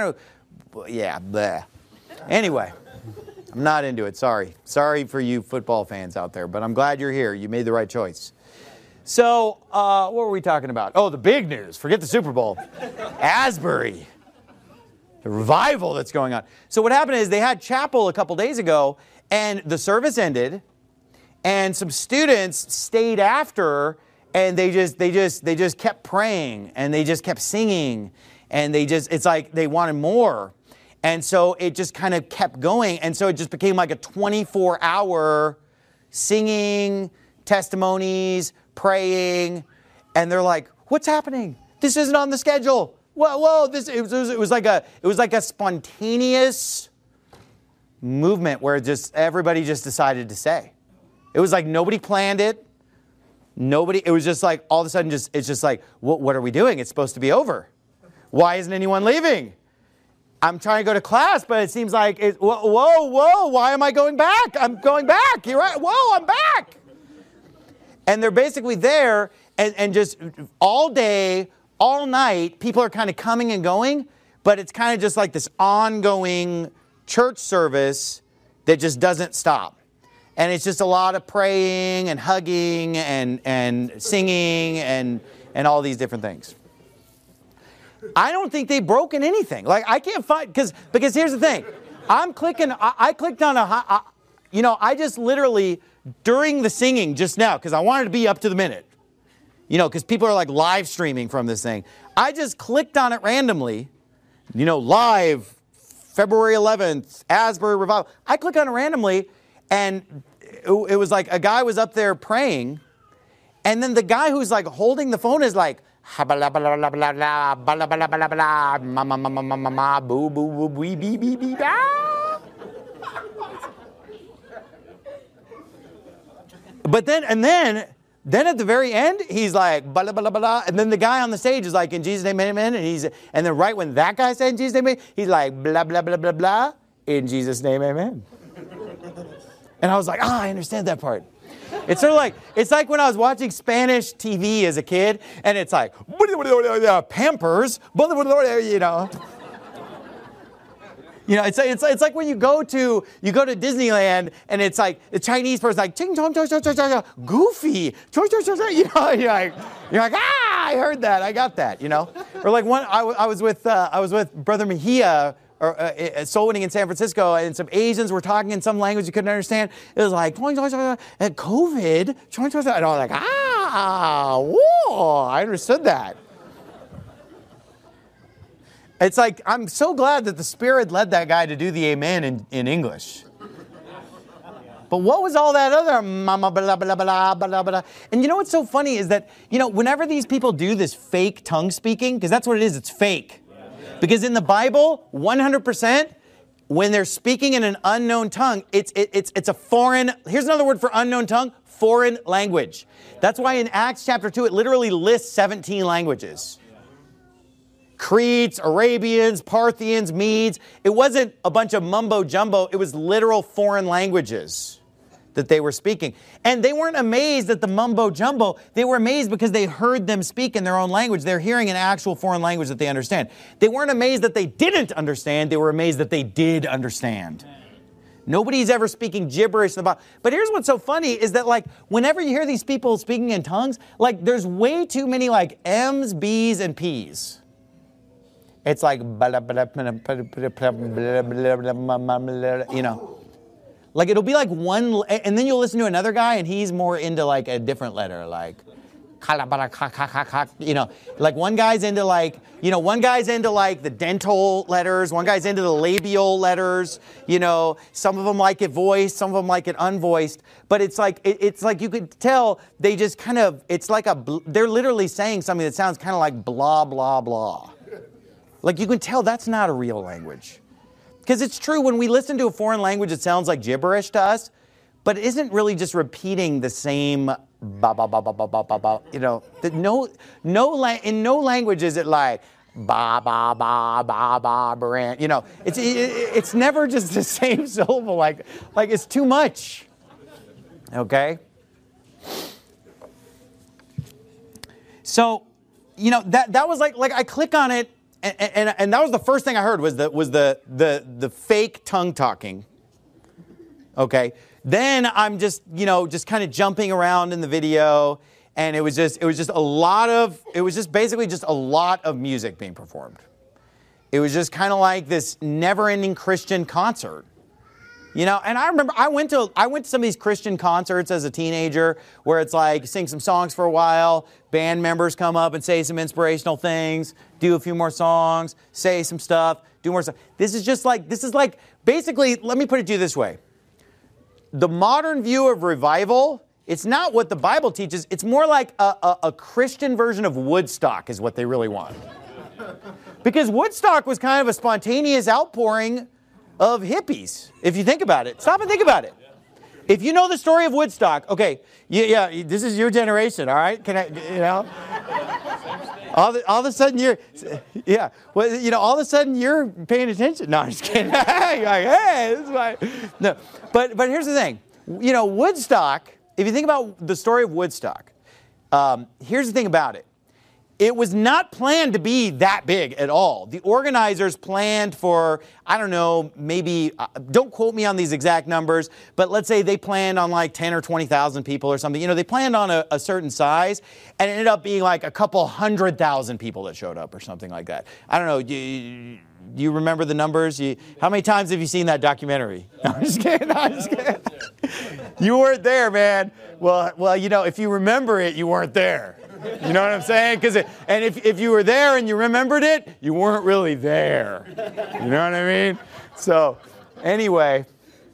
bleh. Anyway, I'm not into it. Sorry. Sorry for you football fans out there. But I'm glad you're here. You made the right choice. So what were we talking about? Oh, the big news. Forget the Super Bowl. Asbury. The revival that's going on. So what happened is they had chapel a couple days ago, and the service ended, and some students stayed after, and they just kept praying, and they just kept singing, and it's like they wanted more. And so it just kind of kept going, and so it just became like a 24-hour singing, testimonies, praying, and they're like, what's happening? This isn't on the schedule. Whoa! It was like a spontaneous movement where everybody just decided to say. It was like nobody planned it. It was just like all of a sudden it's just like, what are we doing? It's supposed to be over. Why isn't anyone leaving? I'm trying to go to class, but it seems like whoa! Why am I going back? I'm going back. You're right. Whoa! I'm back. And they're basically there, and just all day. All night, people are kind of coming and going, but it's kind of just like this ongoing church service that just doesn't stop. And it's just a lot of praying and hugging and singing and all these different things. I don't think they've broken anything. Like, I can't find, because here's the thing. I clicked on I just literally, during the singing just now, because I wanted to be up to the minute, because people are like live streaming from this thing. I just clicked on it randomly, live, February 11th, Asbury Revival. I clicked on it randomly, and it was like a guy was up there praying, and then the guy who's like holding the phone is like, but then at the very end, he's like, blah, blah, blah, blah. And then the guy on the stage is like, in Jesus' name, amen. And then right when that guy said, in Jesus' name, amen, he's like, blah, blah, blah, blah, blah. In Jesus' name, amen. And I was like, I understand that part. It's sort of like, it's like when I was watching Spanish TV as a kid, and it's like, Pampers, it's like when you go to Disneyland and it's like the Chinese person like ching chong chong chong chong chong goofy chong chong chong chong, you're like I heard that, I got that, or like I was with Brother Mejia soul winning in San Francisco, and some Asians were talking in some language you couldn't understand. It was like COVID, and I was like whoa, I understood that. It's like, I'm so glad that the Spirit led that guy to do the amen in English. But what was all that other mama blah, blah, blah, blah, blah? And what's so funny is that, whenever these people do this fake tongue speaking, because that's what it is, it's fake. Because in the Bible, 100%, when they're speaking in an unknown tongue, it's a foreign, here's another word for unknown tongue, foreign language. That's why in Acts chapter 2, it literally lists 17 languages. Cretes, Arabians, Parthians, Medes. It wasn't a bunch of mumbo jumbo. It was literal foreign languages that they were speaking. And they weren't amazed at the mumbo jumbo. They were amazed because they heard them speak in their own language. They're hearing an actual foreign language that they understand. They weren't amazed that they didn't understand. They were amazed that they did understand. Nobody's ever speaking gibberish about. But here's what's so funny is that, like, whenever you hear these people speaking in tongues, like, there's way too many, like, M's, B's, and P's. It's like, like it'll be like one, and then you'll listen to another guy and he's more into like a different letter, like, you know, like one guy's into like, you know, one guy's into like the dental letters, one guy's into the labial letters, you know, some of them like it voiced, some of them like it unvoiced, but it's like you could tell they just kind of, it's like they're literally saying something that sounds kind of like blah, blah, blah. Like you can tell that's not a real language. Because it's true, when we listen to a foreign language, it sounds like gibberish to us, but it isn't really just repeating the same ba ba ba ba ba ba ba ba. You know, in no language is it like ba ba ba ba ba brand. You know, it's never just the same syllable. Like it's too much. Okay. So, you know, that was like I click on it. And that was the first thing I heard was the fake tongue talking. Okay. Then I'm just kind of jumping around in the video, and it was basically just a lot of music being performed. It was just kind of like this never-ending Christian concert. You know, and I remember I went to some of these Christian concerts as a teenager where it's like sing some songs for a while, band members come up and say some inspirational things, do a few more songs, say some stuff, do more stuff. This is like basically, let me put it to you this way. The modern view of revival, it's not what the Bible teaches, it's more like a Christian version of Woodstock is what they really want. Because Woodstock was kind of a spontaneous outpouring of hippies, if you think about it. Stop and think about it. If you know the story of Woodstock, okay, yeah, this is your generation, all right? Can I, you know? All of a sudden you're, yeah, well, you know, all of a sudden you're paying attention. No, I'm just kidding. You're like, hey, this is my, no. But here's the thing. You know, Woodstock, if you think about the story of Woodstock, here's the thing about it. It was not planned to be that big at all. The organizers planned for, I don't know, maybe, don't quote me on these exact numbers, but let's say they planned on like 10 or 20,000 people or something. You know, they planned on a certain size, and it ended up being like a couple 100,000 people that showed up or something like that. I don't know. Do you remember the numbers? How many times have you seen that documentary? No, I'm just kidding. No, I'm just kidding. You weren't there, man. Well, you know, if you remember it, you weren't there. You know what I'm saying? And if you were there and you remembered it, you weren't really there. You know what I mean? So, anyway,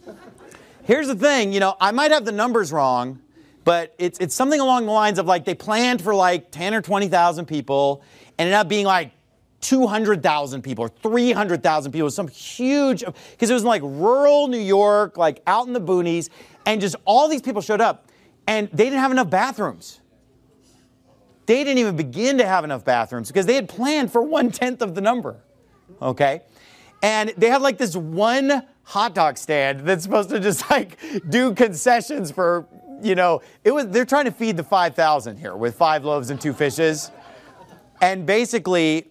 here's the thing. You know, I might have the numbers wrong, but it's something along the lines of like they planned for like 10 or 20,000 people, and ended up being like 200,000 people or 300,000 people. Some huge, because it was in like rural New York, like out in the boonies, and just all these people showed up, and they didn't have enough bathrooms. They didn't even begin to have enough bathrooms because they had planned for 1/10 of the number, okay? And they have like this one hot dog stand that's supposed to just like do concessions for, you know, they're trying to feed the 5,000 here with 5 loaves and 2 fishes. And basically,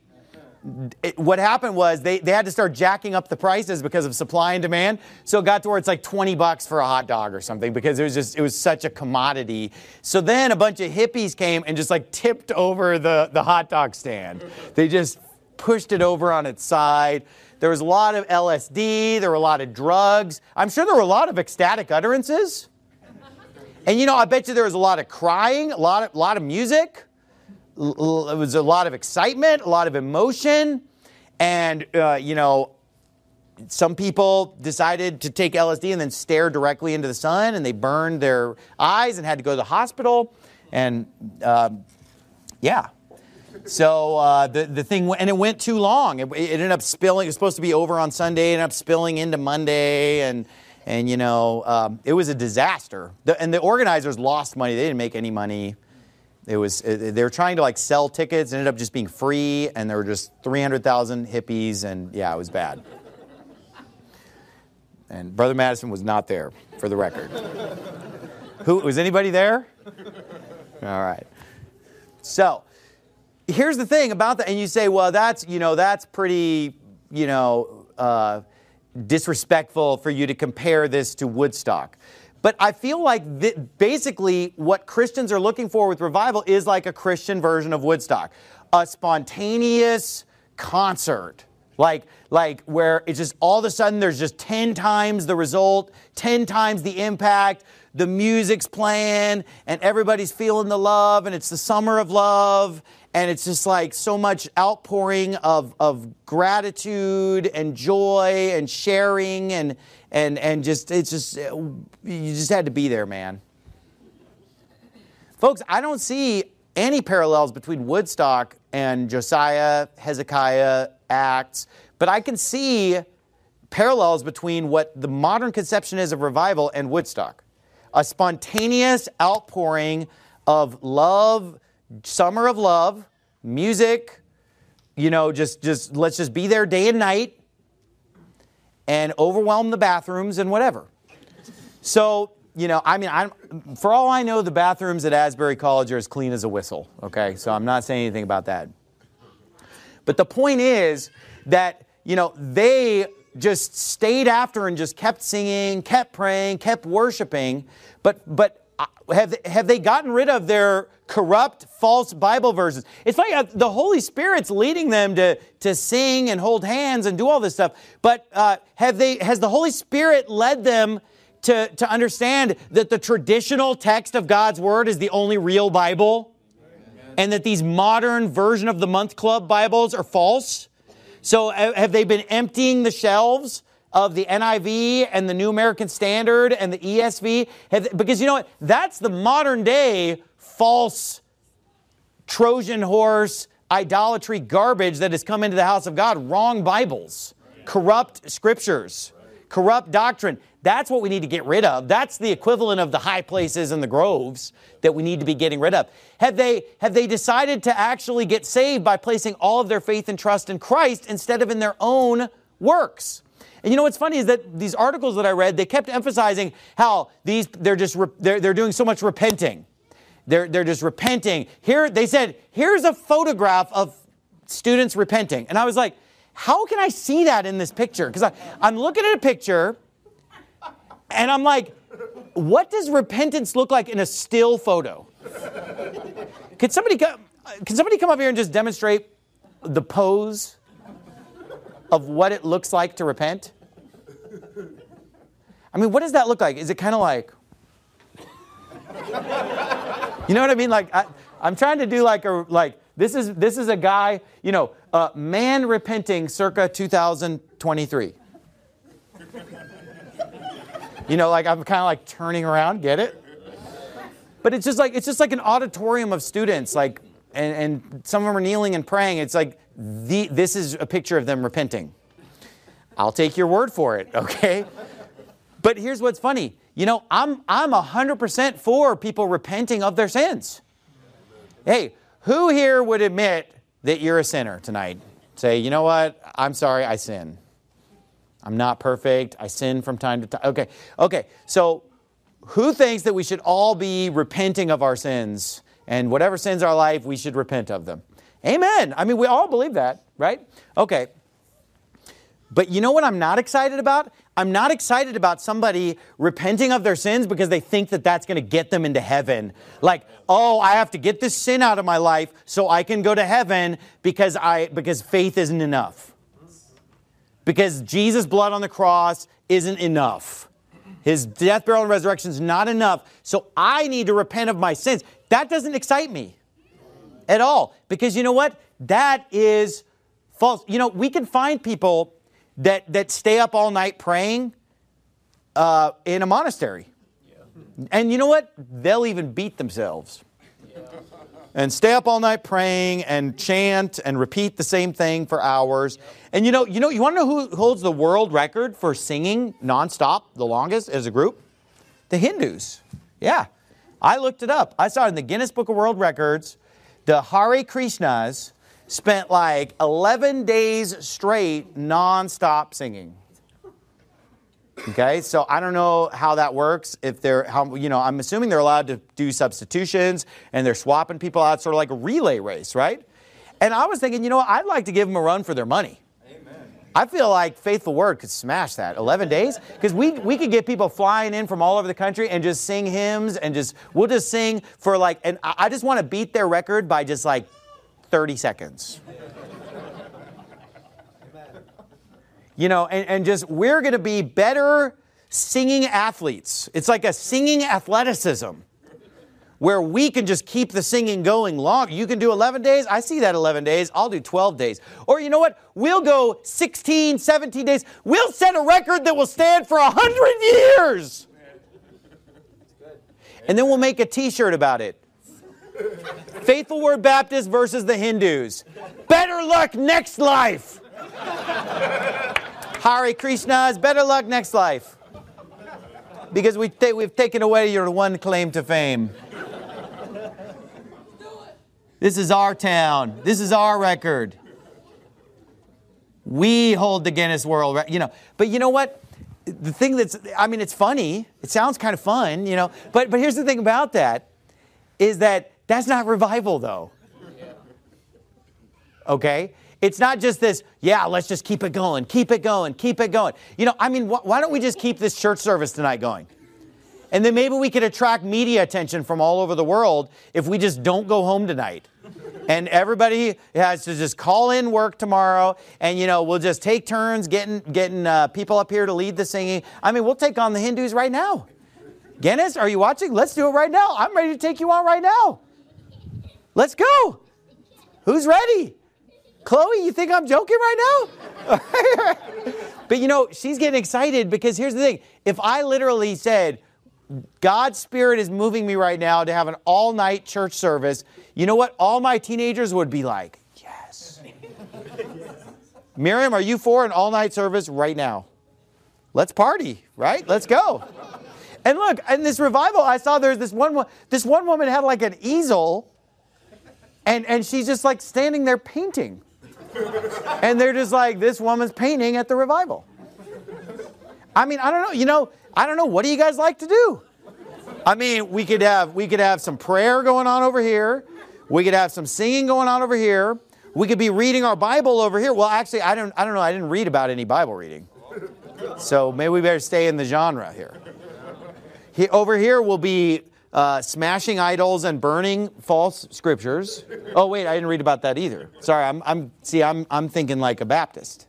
what happened was they had to start jacking up the prices because of supply and demand. So it got to where it's like $20 for a hot dog or something because it was such a commodity. So then a bunch of hippies came and just like tipped over the hot dog stand. They just pushed it over on its side. There was a lot of LSD. There were a lot of drugs. I'm sure there were a lot of ecstatic utterances. And, you know, I bet you there was a lot of crying, a lot of music. It was a lot of excitement, a lot of emotion. And, you know, some people decided to take LSD and then stare directly into the sun, and they burned their eyes and had to go to the hospital. And, yeah. So the thing, and it went too long. It ended up spilling. It was supposed to be over on Sunday. It ended up spilling into Monday. And you know, it was a disaster. And the organizers lost money. They didn't make any money. They were trying to like sell tickets, ended up just being free, and there were just 300,000 hippies, and yeah, it was bad. And Brother Madison was not there, for the record. Was anybody there? All right. So, here's the thing about that, and you say, well, that's pretty, disrespectful for you to compare this to Woodstock. But I feel like basically what Christians are looking for with revival is like a Christian version of Woodstock. A spontaneous concert Like where it's just all of a sudden there's just 10 times the result, 10 times the impact. The music's playing and everybody's feeling the love, and it's the summer of love, and it's just like so much outpouring of gratitude and joy and sharing and just it's just you just had to be there, man. Folks, I don't see any parallels between Woodstock and Josiah, Hezekiah, Acts, but I can see parallels between what the modern conception is of revival and Woodstock. A spontaneous outpouring of love, summer of love, music, just let's just be there day and night and overwhelm the bathrooms and whatever. So, for all I know, the bathrooms at Asbury College are as clean as a whistle, okay? So I'm not saying anything about that. But the point is that, they just stayed after and just kept singing, kept praying, kept worshiping. But have they gotten rid of their corrupt, false Bible verses? It's funny, the Holy Spirit's leading them to sing and hold hands and do all this stuff. But has the Holy Spirit led them to understand that the traditional text of God's Word is the only real Bible? Amen. And that these modern version of the month club Bibles are false? So have they been emptying the shelves of the NIV and the New American Standard and the ESV? Because you know what? That's the modern day false Trojan horse idolatry garbage that has come into the house of God. Wrong Bibles, corrupt scriptures, corrupt doctrine. That's what we need to get rid of. That's the equivalent of the high places and the groves that we need to be getting rid of. Have they decided to actually get saved by placing all of their faith and trust in Christ instead of in their own works? And what's funny is that these articles that I read, they kept emphasizing how they're doing so much repenting. They're just repenting. Here they said, here's a photograph of students repenting. And I was like, how can I see that in this picture? Because I'm looking at a picture and I'm like, what does repentance look like in a still photo? Can somebody come up here and just demonstrate the pose of what it looks like to repent? I mean, what does that look like? Is it kind of like, you know what I mean? Like I'm trying to do this is a guy, man repenting circa 2023. I'm kind of like turning around, get it? But it's just like an auditorium of students, and some of them are kneeling and praying. It's like this is a picture of them repenting. I'll take your word for it, okay? But here's what's funny. I'm 100% for people repenting of their sins. Hey, who here would admit that you're a sinner tonight? Say, you know what? I'm sorry, I sin. I'm not perfect. I sin from time to time. Okay. So who thinks that we should all be repenting of our sins? And whatever sins our life, we should repent of them. Amen. I mean, we all believe that, right? Okay. But you know what I'm not excited about? I'm not excited about somebody repenting of their sins because they think that that's going to get them into heaven. Like, oh, I have to get this sin out of my life so I can go to heaven because faith isn't enough. Because Jesus' blood on the cross isn't enough. His death, burial, and resurrection is not enough. So I need to repent of my sins. That doesn't excite me at all. Because you know what? That is false. We can find people that stay up all night praying in a monastery. Yeah. And you know what? They'll even beat themselves. Yeah. And stay up all night praying and chant and repeat the same thing for hours. Yep. And you want to know who holds the world record for singing nonstop the longest as a group? The Hindus. Yeah. I looked it up. I saw it in the Guinness Book of World Records. The Hare Krishnas spent 11 days straight nonstop singing. Okay, so I don't know how that works. I'm assuming they're allowed to do substitutions and they're swapping people out, sort of like a relay race, right? And I was thinking, I'd like to give them a run for their money. Amen. I feel like Faithful Word could smash that. 11 days? Because we could get people flying in from all over the country and just sing hymns and we'll just sing for and I just want to beat their record by just 30 seconds. and just we're going to be better singing athletes. It's like a singing athleticism where we can just keep the singing going long. You can do 11 days. I see that 11 days. I'll do 12 days. Or you know what? We'll go 16, 17 days. We'll set a record that will stand for 100 years. And then we'll make a t-shirt about it. Faithful Word Baptist versus the Hindus. Better luck next life. Hare Krishnas, better luck next life. Because we've taken away your one claim to fame. This is our town. This is our record. We hold the Guinness World Record. But you know what? The thing it's funny. It sounds kind of fun, But here's the thing about that is that's not revival, though. Okay? It's not just this, let's just keep it going, keep it going, keep it going. Why don't we just keep this church service tonight going? And then maybe we could attract media attention from all over the world if we just don't go home tonight. And everybody has to just call in work tomorrow, and, we'll just take turns getting people up here to lead the singing. We'll take on the Hindus right now. Guinness, are you watching? Let's do it right now. I'm ready to take you on right now. Let's go. Who's ready? Chloe, you think I'm joking right now? But she's getting excited because here's the thing. If I literally said, God's Spirit is moving me right now to have an all-night church service, you know what? All my teenagers would be like, yes. Miriam, are you for an all-night service right now? Let's party, right? Let's go. And look, in this revival, I saw there's this one woman had like an easel, and she's just like standing there painting. And they're just like, this woman's painting at the revival. I don't know, I don't know. What do you guys like to do? We could have some prayer going on over here. We could have some singing going on over here. We could be reading our Bible over here. Well, actually, I don't know. I didn't read about any Bible reading. So maybe we better stay in the genre here. Over here will be smashing idols and burning false scriptures. Oh, wait, I didn't read about that either. Sorry, I'm thinking like a Baptist.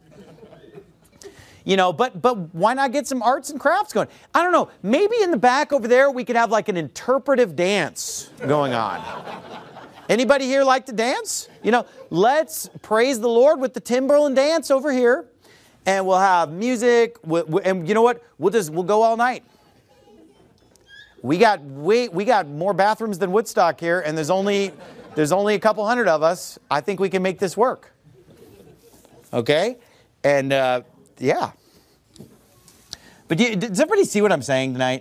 But why not get some arts and crafts going? I don't know. Maybe in the back over there, we could have like an interpretive dance going on. Anybody here like to dance? Let's praise the Lord with the Timberland dance over here. And we'll have music. And you know what? We'll go all night. We got more bathrooms than Woodstock here, and there's only a couple hundred of us. I think we can make this work. Okay? And yeah. But does everybody see what I'm saying tonight?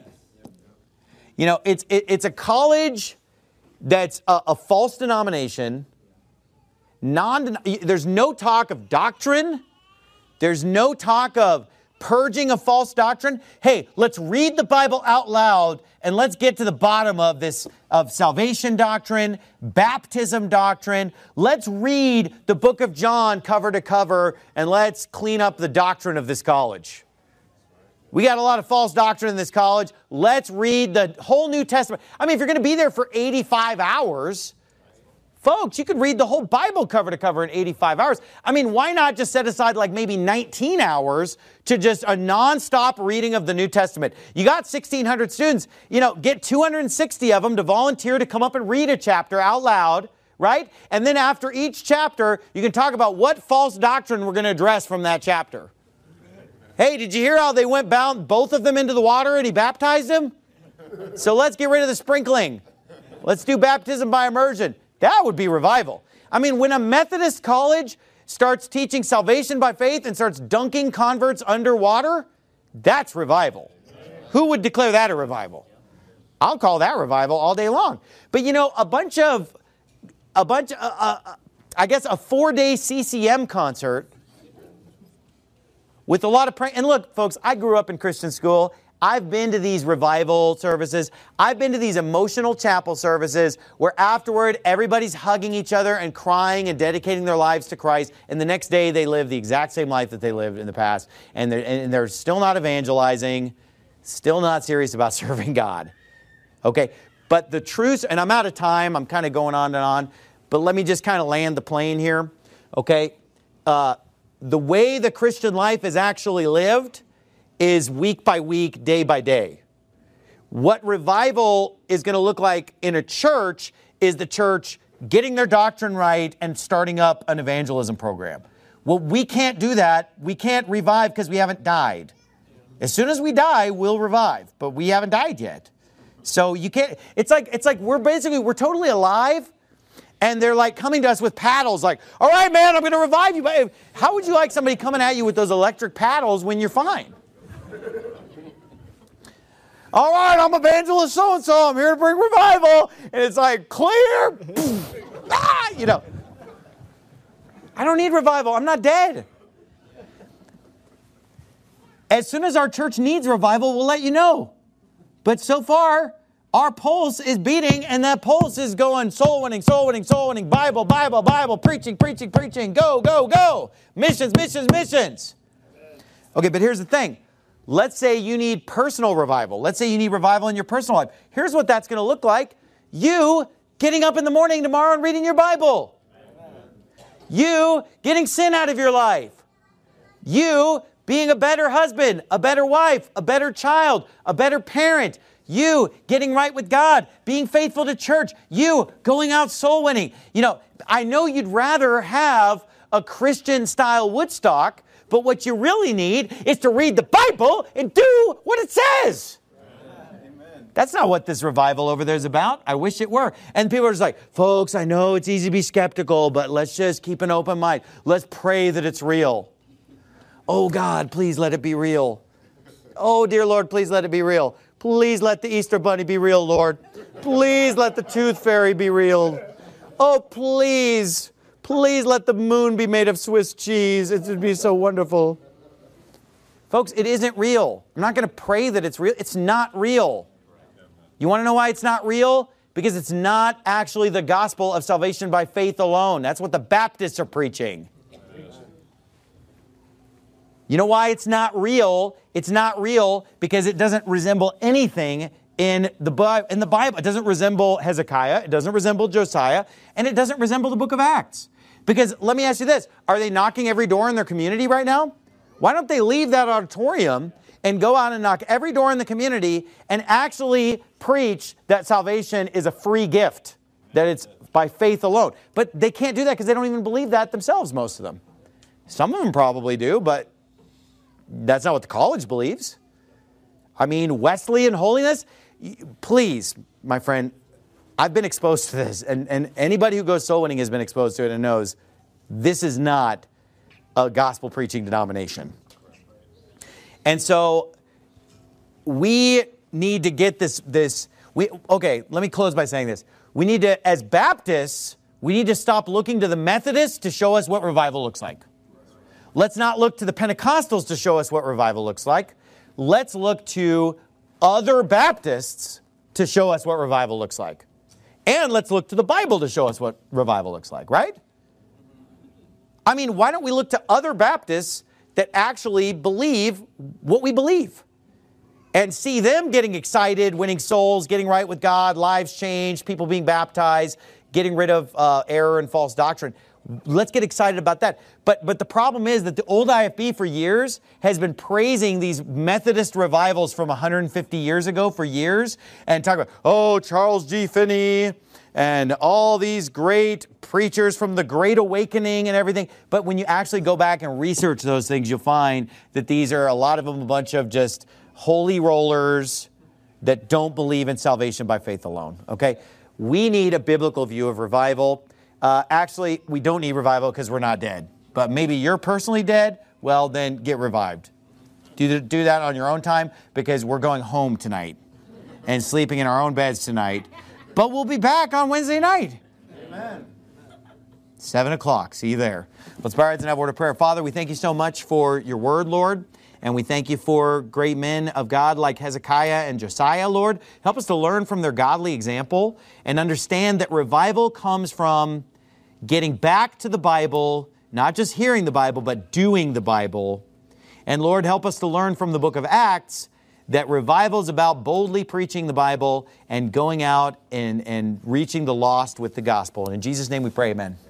It's a college that's a false denomination. There's no talk of doctrine. There's no talk of purging of false doctrine. Hey, let's read the Bible out loud and let's get to the bottom of this, of salvation doctrine, baptism doctrine. Let's read the book of John cover to cover and let's clean up the doctrine of this college. We got a lot of false doctrine in this college. Let's read the whole New Testament. If you're going to be there for 85 hours, folks, you could read the whole Bible cover to cover in 85 hours. Why not just set aside like maybe 19 hours to just a nonstop reading of the New Testament? You got 1,600 students. Get 260 of them to volunteer to come up and read a chapter out loud, right? And then after each chapter, you can talk about what false doctrine we're going to address from that chapter. Hey, did you hear how they went bound both of them into the water and he baptized them? So let's get rid of the sprinkling. Let's do baptism by immersion. That would be revival. When a Methodist college starts teaching salvation by faith and starts dunking converts underwater, that's revival. Who would declare that a revival? I'll call that revival all day long. But a 4-day CCM concert with a lot of praying. And look, folks, I grew up in Christian school. I've been to these revival services. I've been to these emotional chapel services where afterward everybody's hugging each other and crying and dedicating their lives to Christ. And the next day they live the exact same life that they lived in the past. And they're still not evangelizing, still not serious about serving God. Okay? But the truth, and I'm out of time. I'm kind of going on and on. But let me just kind of land the plane here. Okay? the way the Christian life is actually lived is week by week, day by day. What revival is going to look like in a church is the church getting their doctrine right and starting up an evangelism program. Well, we can't do that. We can't revive because we haven't died. As soon as we die, we'll revive, but we haven't died yet. So you can't, it's like we're totally alive, and they're like coming to us with paddles like, all right, man, I'm going to revive you. But how would you like somebody coming at you with those electric paddles when you're fine? All right, I'm evangelist so-and-so. I'm here to bring revival. And it's like, clear. I don't need revival. I'm not dead. As soon as our church needs revival, we'll let you know. But so far, our pulse is beating, and that pulse is going soul winning, Bible, preaching, go. Missions. Okay, but here's the thing. Let's say you need personal revival. Let's say you need revival in your personal life. Here's what that's going to look like. You getting up in the morning tomorrow and reading your Bible. You getting sin out of your life. You being a better husband, a better wife, a better child, a better parent. You getting right with God, being faithful to church. You going out soul winning. I know you'd rather have a Christian style Woodstock, but what you really need is to read the Bible and do what it says. Amen. That's not what this revival over there is about. I wish it were. And people are just like, folks, I know it's easy to be skeptical, but let's just keep an open mind. Let's pray that it's real. Oh, God, please let it be real. Oh, dear Lord, please let it be real. Please let the Easter Bunny be real, Lord. Please let the Tooth Fairy be real. Oh, please let the moon be made of Swiss cheese. It would be so wonderful. Folks, it isn't real. I'm not going to pray that it's real. It's not real. You want to know why it's not real? Because it's not actually the gospel of salvation by faith alone. That's what the Baptists are preaching. You know why it's not real? It's not real because it doesn't resemble anything in the Bible. It doesn't resemble Hezekiah. It doesn't resemble Josiah. And it doesn't resemble the book of Acts. Because let me ask you this. Are they knocking every door in their community right now? Why don't they leave that auditorium and go out and knock every door in the community and actually preach that salvation is a free gift, that it's by faith alone? But they can't do that because they don't even believe that themselves, most of them. Some of them probably do, but that's not what the college believes. I mean, Wesleyan holiness, please, my friend, I've been exposed to this, and anybody who goes soul winning has been exposed to it and knows this is not a gospel preaching denomination. And so we need to get this. Okay, let me close by saying this. We need to, as Baptists, we need to stop looking to the Methodists to show us what revival looks like. Let's not look to the Pentecostals to show us what revival looks like. Let's look to other Baptists to show us what revival looks like. And let's look to the Bible to show us what revival looks like, right? I mean, why don't we look to other Baptists that actually believe what we believe and see them getting excited, winning souls, getting right with God, lives changed, people being baptized, getting rid of error and false doctrine. Let's get excited about that. But the problem is that the old IFB for years has been praising these Methodist revivals from 150 years ago for years and talking about, oh, Charles G. Finney and all these great preachers from the Great Awakening and everything. But when you actually go back and research those things, you'll find that these are, a lot of them, a bunch of just holy rollers that don't believe in salvation by faith alone. Okay? We need a biblical view of revival. Actually, we don't need revival because we're not dead. But maybe you're personally dead. Well, then get revived. Do that on your own time because we're going home tonight and sleeping in our own beds tonight. But we'll be back on Wednesday night. Amen. 7 o'clock. See you there. Let's bow our heads and have a word of prayer. Father, we thank you so much for your word, Lord. And we thank you for great men of God like Hezekiah and Josiah, Lord. Help us to learn from their godly example and understand that revival comes from getting back to the Bible, not just hearing the Bible, but doing the Bible. And Lord, help us to learn from the book of Acts that revival is about boldly preaching the Bible and going out and reaching the lost with the gospel. And in Jesus' name we pray, amen.